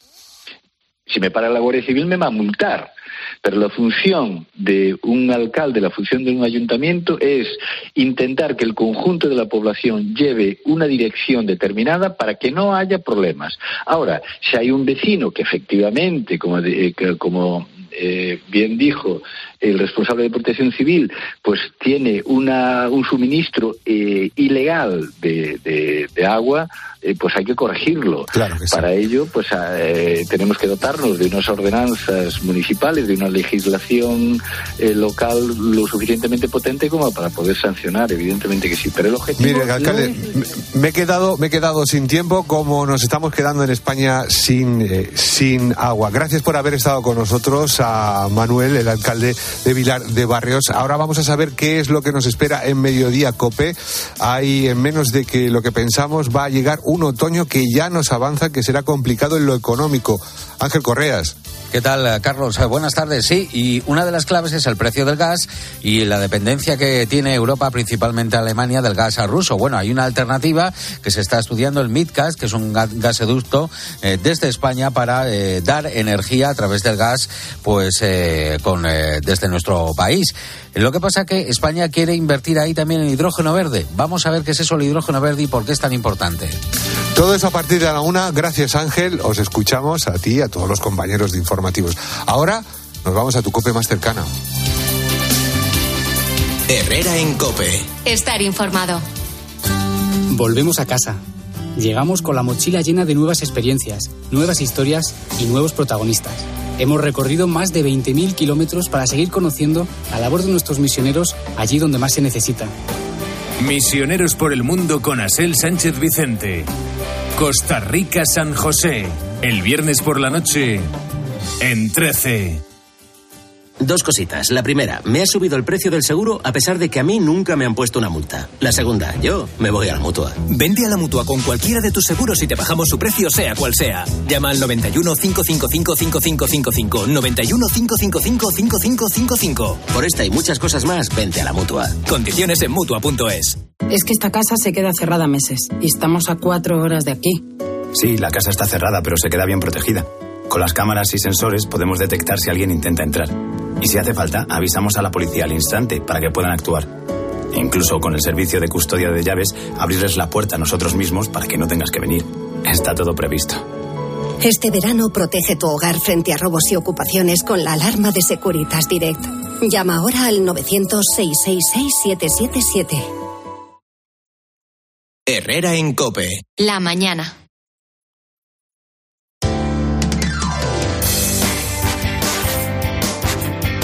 si me para la Guardia Civil me va a multar. Pero la función de un alcalde, la función de un ayuntamiento es intentar que el conjunto de la población lleve una dirección determinada para que no haya problemas. Ahora, si hay un vecino que efectivamente, como, de, que, como eh, bien dijo el responsable de Protección Civil, pues tiene una, un suministro eh, ilegal de, de, de agua, eh, pues hay que corregirlo. Claro que sí. Para ello, pues eh, tenemos que dotarnos de unas ordenanzas municipales, de una legislación eh, local lo suficientemente potente como para poder sancionar, evidentemente que sí. Pero el objetivo... Mire, alcalde, no... me he quedado, me he quedado sin tiempo, como nos estamos quedando en España sin, eh, sin agua. Gracias por haber estado con nosotros, a Manuel, el alcalde de Vilar de Barrios. Ahora vamos a saber qué es lo que nos espera en Mediodía COPE. Hay, en menos de que lo que pensamos, va a llegar un otoño que ya nos avanza, que será complicado en lo económico. Ángel Correas. ¿Qué tal, Carlos? Buenas tardes. Sí, y una de las claves es el precio del gas y la dependencia que tiene Europa, principalmente Alemania, del gas ruso. Bueno, hay una alternativa que se está estudiando, el MidGas, que es un gasoducto eh, desde España para eh, dar energía a través del gas, pues eh, con eh, desde nuestro país. Lo que pasa es que España quiere invertir ahí también en hidrógeno verde. Vamos a ver qué es eso, el hidrógeno verde, y por qué es tan importante. Todo eso a partir de la una. Gracias, Ángel. Os escuchamos a ti y a todos los compañeros de informativos. Ahora nos vamos a tu COPE más cercana. Herrera en COPE. Estar informado. Volvemos a casa. Llegamos con la mochila llena de nuevas experiencias, nuevas historias y nuevos protagonistas. Hemos recorrido más de veinte mil kilómetros para seguir conociendo la labor de nuestros misioneros allí donde más se necesita. Misioneros por el mundo con Asel Sánchez Vicente. Costa Rica, San José. El viernes por la noche en trece. Dos cositas. La primera, me ha subido el precio del seguro a pesar de que a mí nunca me han puesto una multa. La segunda, yo me voy a la Mutua. Vente a la Mutua con cualquiera de tus seguros y te bajamos su precio sea cual sea. Llama al noventa y uno, cinco cinco cinco, cinco cinco cinco cinco. noventa y uno, cinco cinco cinco, cinco cinco cinco cinco. Por esta y muchas cosas más, vente a la Mutua. Condiciones en Mutua punto es. Es que esta casa se queda cerrada meses y estamos a cuatro horas de aquí. Sí, la casa está cerrada, pero se queda bien protegida. Con las cámaras y sensores podemos detectar si alguien intenta entrar. Y si hace falta, avisamos a la policía al instante para que puedan actuar. Incluso con el servicio de custodia de llaves, abrirles la puerta a nosotros mismos para que no tengas que venir. Está todo previsto. Este verano protege tu hogar frente a robos y ocupaciones con la alarma de Securitas Direct. Llama ahora al novecientos, seiscientos sesenta y seis, siete siete siete. Herrera en COPE. La mañana.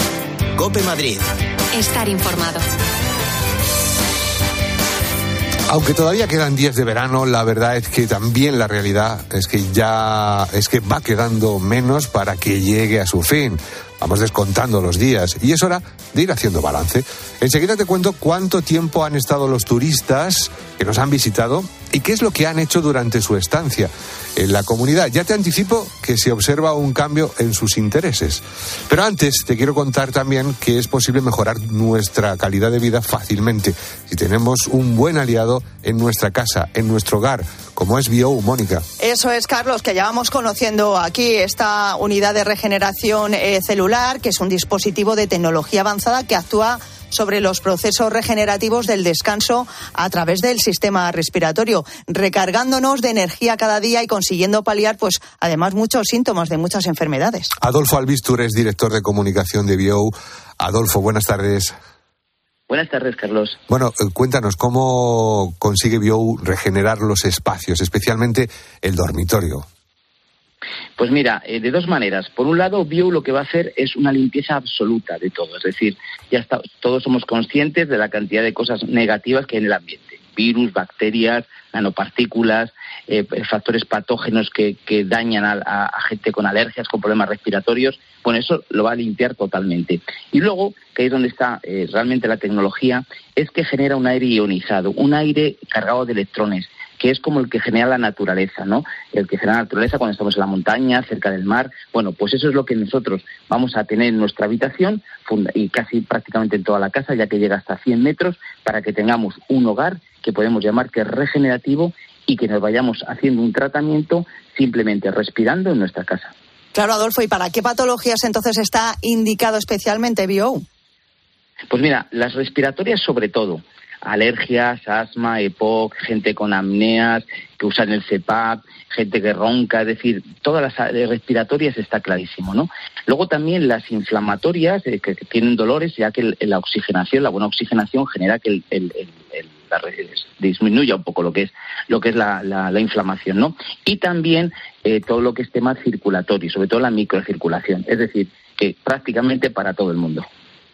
COPE Madrid. Estar informado. Aunque todavía quedan días de verano, la verdad es que también la realidad es que ya es que va quedando menos para que llegue a su fin. Vamos descontando los días y es hora de ir haciendo balance. Enseguida te cuento cuánto tiempo han estado los turistas que nos han visitado y qué es lo que han hecho durante su estancia en la comunidad. Ya te anticipo que se observa un cambio en sus intereses. Pero antes te quiero contar también que es posible mejorar nuestra calidad de vida fácilmente si tenemos un buen aliado en nuestra casa, en nuestro hogar, como es Biou, Mónica. Eso es, Carlos, que ya vamos conociendo aquí esta unidad de regeneración eh, celular, que es un dispositivo de tecnología avanzada que actúa sobre los procesos regenerativos del descanso a través del sistema respiratorio, recargándonos de energía cada día y consiguiendo paliar, pues, además, muchos síntomas de muchas enfermedades. Adolfo Albistur es director de comunicación de Biou. Adolfo, buenas tardes. Buenas tardes, Carlos. Bueno, cuéntanos, ¿cómo consigue Biou regenerar los espacios, especialmente el dormitorio? Pues mira, eh, de dos maneras. Por un lado, Biou lo que va a hacer es una limpieza absoluta de todo. Es decir, ya está, todos somos conscientes de la cantidad de cosas negativas que hay en el ambiente. Virus, bacterias, nanopartículas, eh, factores patógenos que, que dañan a, a, a gente con alergias, con problemas respiratorios. Bueno, eso lo va a limpiar totalmente. Y luego, que ahí es donde está eh, realmente la tecnología, es que genera un aire ionizado, un aire cargado de electrones, que es como el que genera la naturaleza, ¿no? El que genera la naturaleza cuando estamos en la montaña, cerca del mar. Bueno, pues eso es lo que nosotros vamos a tener en nuestra habitación y casi prácticamente en toda la casa, ya que llega hasta cien metros, para que tengamos un hogar que podemos llamar que es regenerativo y que nos vayamos haciendo un tratamiento simplemente respirando en nuestra casa. Claro, Adolfo, ¿y para qué patologías entonces está indicado especialmente Biou? Pues mira, las respiratorias sobre todo. Alergias, asma, E P O C, gente con apneas, que usan el C PAP, gente que ronca, es decir, todas las respiratorias está clarísimo, ¿no? Luego también las inflamatorias, eh, que, que tienen dolores, ya que el, la oxigenación, la buena oxigenación genera que el, el, el, el, la, disminuya un poco lo que es lo que es la, la, la inflamación, ¿no? Y también eh, todo lo que es tema circulatorio, sobre todo la microcirculación, es decir, que prácticamente para todo el mundo.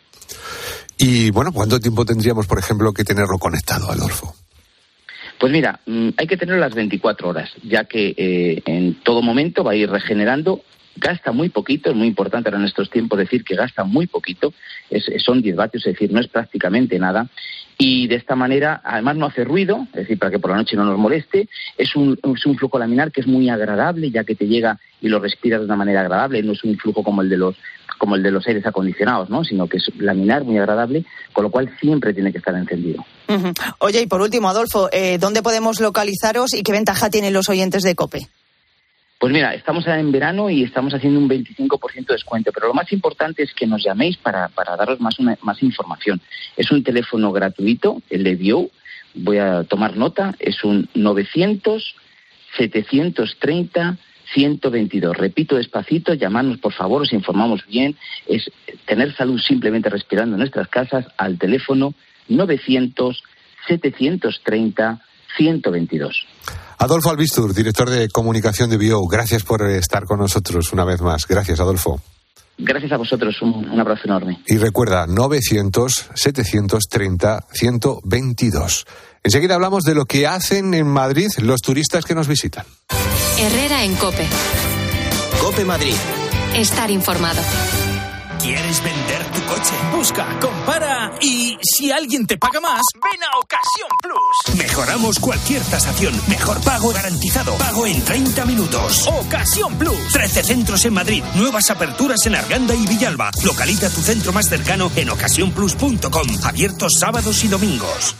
Y bueno, ¿cuánto tiempo tendríamos, por ejemplo, que tenerlo conectado, Adolfo? Pues mira, hay que tenerlo las veinticuatro horas, ya que eh, en todo momento va a ir regenerando. Gasta muy poquito, es muy importante ahora en estos tiempos decir que gasta muy poquito, es, son diez vatios, es decir, no es prácticamente nada. Y de esta manera, además no hace ruido, es decir, para que por la noche no nos moleste. Es un, es un flujo laminar que es muy agradable, ya que te llega y lo respiras de una manera agradable, no es un flujo como el de los como el de los aires acondicionados, ¿no? Sino que es laminar, muy agradable, con lo cual siempre tiene que estar encendido. Uh-huh. Oye, y por último, Adolfo, eh, ¿dónde podemos localizaros y qué ventaja tienen los oyentes de COPE? Pues mira, estamos en verano y estamos haciendo un veinticinco por ciento de descuento, pero lo más importante es que nos llaméis para, para daros más, una, más información. Es un teléfono gratuito, el de Biou, voy a tomar nota, es un novecientos, setecientos treinta, ciento veintidós. Repito despacito, llamadnos por favor, os informamos bien. Es tener salud simplemente respirando en nuestras casas al teléfono novecientos, setecientos treinta, ciento veintidós. Adolfo Albistur, director de comunicación de Biou, gracias por estar con nosotros una vez más. Gracias, Adolfo. Gracias a vosotros, un, un abrazo enorme. Y recuerda, novecientos, setecientos treinta, ciento veintidós. Enseguida hablamos de lo que hacen en Madrid los turistas que nos visitan. Herrera en COPE. COPE Madrid. Estar informado. ¿Quieres vender tu coche? Busca, compara y si alguien te paga más, ven a Ocasión Plus. Mejoramos cualquier tasación. Mejor pago garantizado. Pago en treinta minutos. Ocasión Plus. trece centros en Madrid. Nuevas aperturas en Arganda y Villalba. Localiza tu centro más cercano en ocasión plus punto com. Abiertos sábados y domingos.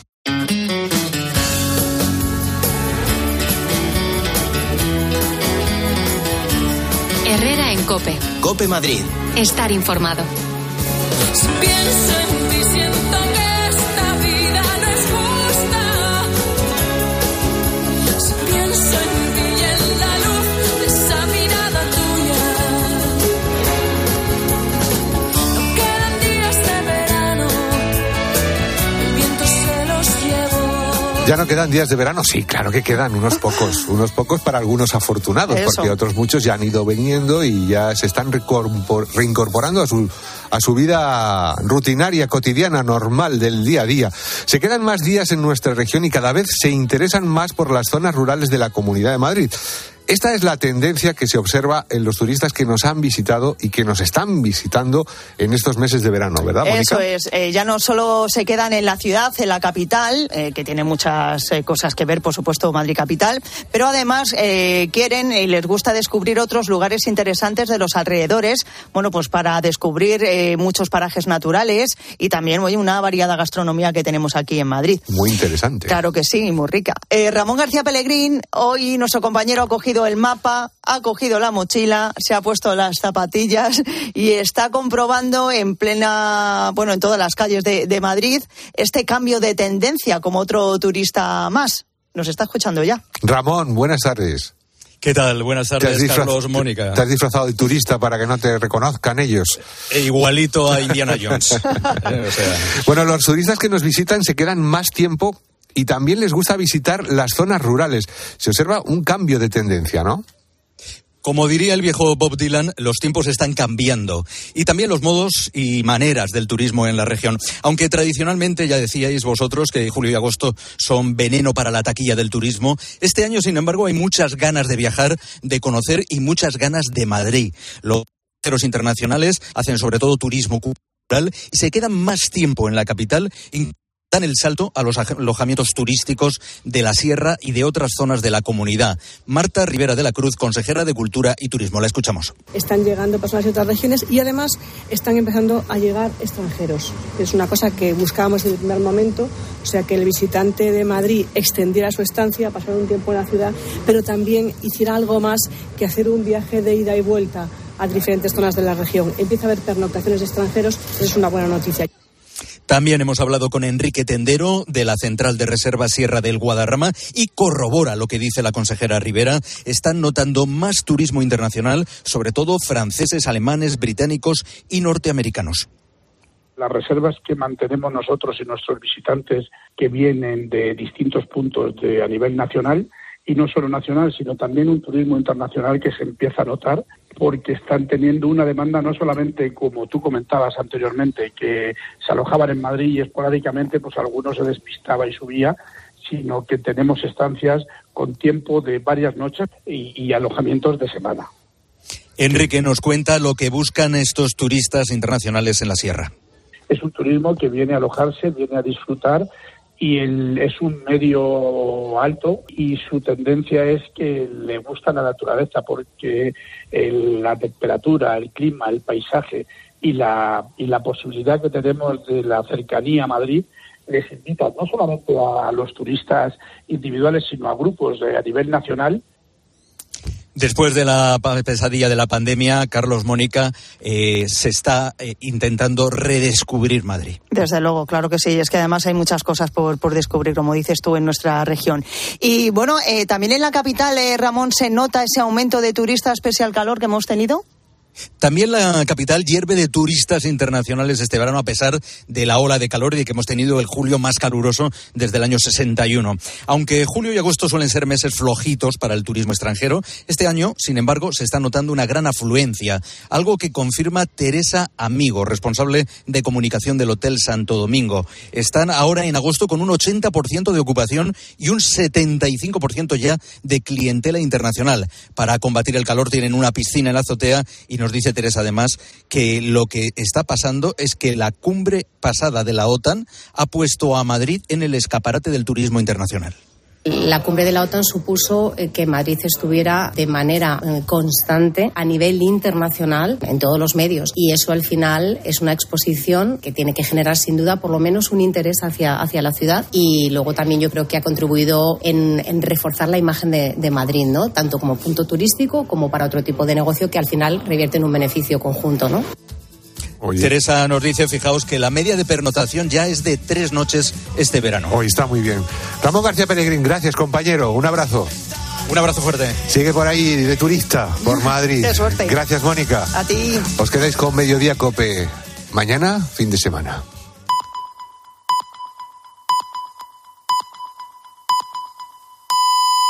Herrera en COPE. COPE Madrid. Estar informado. Pienso en ti, siento que esta vida no es justa. Si pienso en ti y en la luz de esa mirada tuya. No quedan días de verano, el viento se los llevó. Ya no quedan días de verano, sí, claro que quedan unos pocos, unos pocos para algunos afortunados, Eso. porque otros muchos ya han ido viniendo y ya se están reincorporando a su, a su vida rutinaria, cotidiana, normal del día a día. Se quedan más días en nuestra región y cada vez se interesan más por las zonas rurales de la Comunidad de Madrid. Esta es la tendencia que se observa en los turistas que nos han visitado y que nos están visitando en estos meses de verano, ¿verdad, Mónica? Eso es, eh, ya no solo se quedan en la ciudad, en la capital, eh, que tiene muchas eh, cosas que ver, por supuesto, Madrid capital, pero además eh, quieren y les gusta descubrir otros lugares interesantes de los alrededores, bueno, pues para descubrir eh, muchos parajes naturales y también, oye, una variada gastronomía que tenemos aquí en Madrid. Muy interesante. Claro que sí, muy rica. Eh, Ramón García Pellegrín, hoy nuestro compañero ha cogido el mapa, ha cogido la mochila, se ha puesto las zapatillas y está comprobando en plena, bueno, en todas las calles de, de Madrid este cambio de tendencia como otro turista más. Nos está escuchando ya. Ramón, buenas tardes. ¿Qué tal? Buenas tardes, disfraz... Carlos, Mónica. ¿Te has disfrazado de turista para que no te reconozcan ellos? E igualito a Indiana Jones. eh, o sea... Bueno, los turistas que nos visitan se quedan más tiempo y también les gusta visitar las zonas rurales. Se observa un cambio de tendencia, ¿no? Como diría el viejo Bob Dylan, los tiempos están cambiando y también los modos y maneras del turismo en la región. Aunque tradicionalmente ya decíais vosotros que julio y agosto son veneno para la taquilla del turismo, este año, sin embargo, hay muchas ganas de viajar, de conocer y muchas ganas de Madrid. Los viajeros internacionales hacen sobre todo turismo cultural y se quedan más tiempo en la capital, dan el salto a los alojamientos turísticos de la Sierra y de otras zonas de la comunidad. Marta Rivera de la Cruz, consejera de Cultura y Turismo. La escuchamos. Están llegando personas de otras regiones y además están empezando a llegar extranjeros. Es una cosa que buscábamos desde el primer momento, o sea, que el visitante de Madrid extendiera su estancia, pasara un tiempo en la ciudad, pero también hiciera algo más que hacer un viaje de ida y vuelta a diferentes zonas de la región. Empieza a haber pernoctaciones de extranjeros, es una buena noticia. También hemos hablado con Enrique Tendero, de la Central de Reserva Sierra del Guadarrama, y corrobora lo que dice la consejera Rivera. Están notando más turismo internacional, sobre todo franceses, alemanes, británicos y norteamericanos. Las reservas que mantenemos nosotros y nuestros visitantes que vienen de distintos puntos de, a nivel nacional, y no solo nacional, sino también un turismo internacional que se empieza a notar, porque están teniendo una demanda no solamente, como tú comentabas anteriormente, que se alojaban en Madrid y esporádicamente pues algunos se despistaba y subía, sino que tenemos estancias con tiempo de varias noches y, y alojamientos de semana. Enrique nos cuenta lo que buscan estos turistas internacionales en la Sierra. Es un turismo que viene a alojarse, viene a disfrutar, y el, es un medio alto y su tendencia es que le gusta la naturaleza porque el, la temperatura, el clima, el paisaje y la, y la posibilidad que tenemos de la cercanía a Madrid les invita no solamente a los turistas individuales sino a grupos de, a nivel nacional. Después de la pesadilla de la pandemia, Carlos, Mónica, eh, se está eh, intentando redescubrir Madrid. Desde luego, claro que sí. Es que además hay muchas cosas por, por descubrir, como dices tú, en nuestra región. Y bueno, eh, también en la capital, eh, Ramón, ¿se nota ese aumento de turistas pese al calor que hemos tenido? También la capital hierve de turistas internacionales este verano a pesar de la ola de calor y de que hemos tenido el julio más caluroso desde el año sesenta y uno. Aunque julio y agosto suelen ser meses flojitos para el turismo extranjero, este año, sin embargo, se está notando una gran afluencia, algo que confirma Teresa Amigo, responsable de comunicación del Hotel Santo Domingo. Están ahora en agosto con un ochenta por ciento de ocupación y un setenta y cinco por ciento ya de clientela internacional. Para combatir el calor tienen una piscina en la azotea y nos dice Teresa además que lo que está pasando es que la cumbre pasada de la OTAN ha puesto a Madrid en el escaparate del turismo internacional. La cumbre de la OTAN supuso que Madrid estuviera de manera constante a nivel internacional en todos los medios y eso al final es una exposición que tiene que generar sin duda por lo menos un interés hacia, hacia la ciudad y luego también yo creo que ha contribuido en, en reforzar la imagen de, de Madrid, ¿no? Tanto como punto turístico como para otro tipo de negocio que al final revierte en un beneficio conjunto, ¿no? Oye. Teresa nos dice, fijaos, que la media de pernotación ya es de tres noches este verano. Hoy está muy bien. Ramón García Pellegrín, gracias, compañero. Un abrazo. Un abrazo fuerte. Sigue por ahí de turista por Madrid. Qué suerte. Gracias, Mónica. A ti. Os quedáis con Mediodía Cope. Mañana, fin de semana.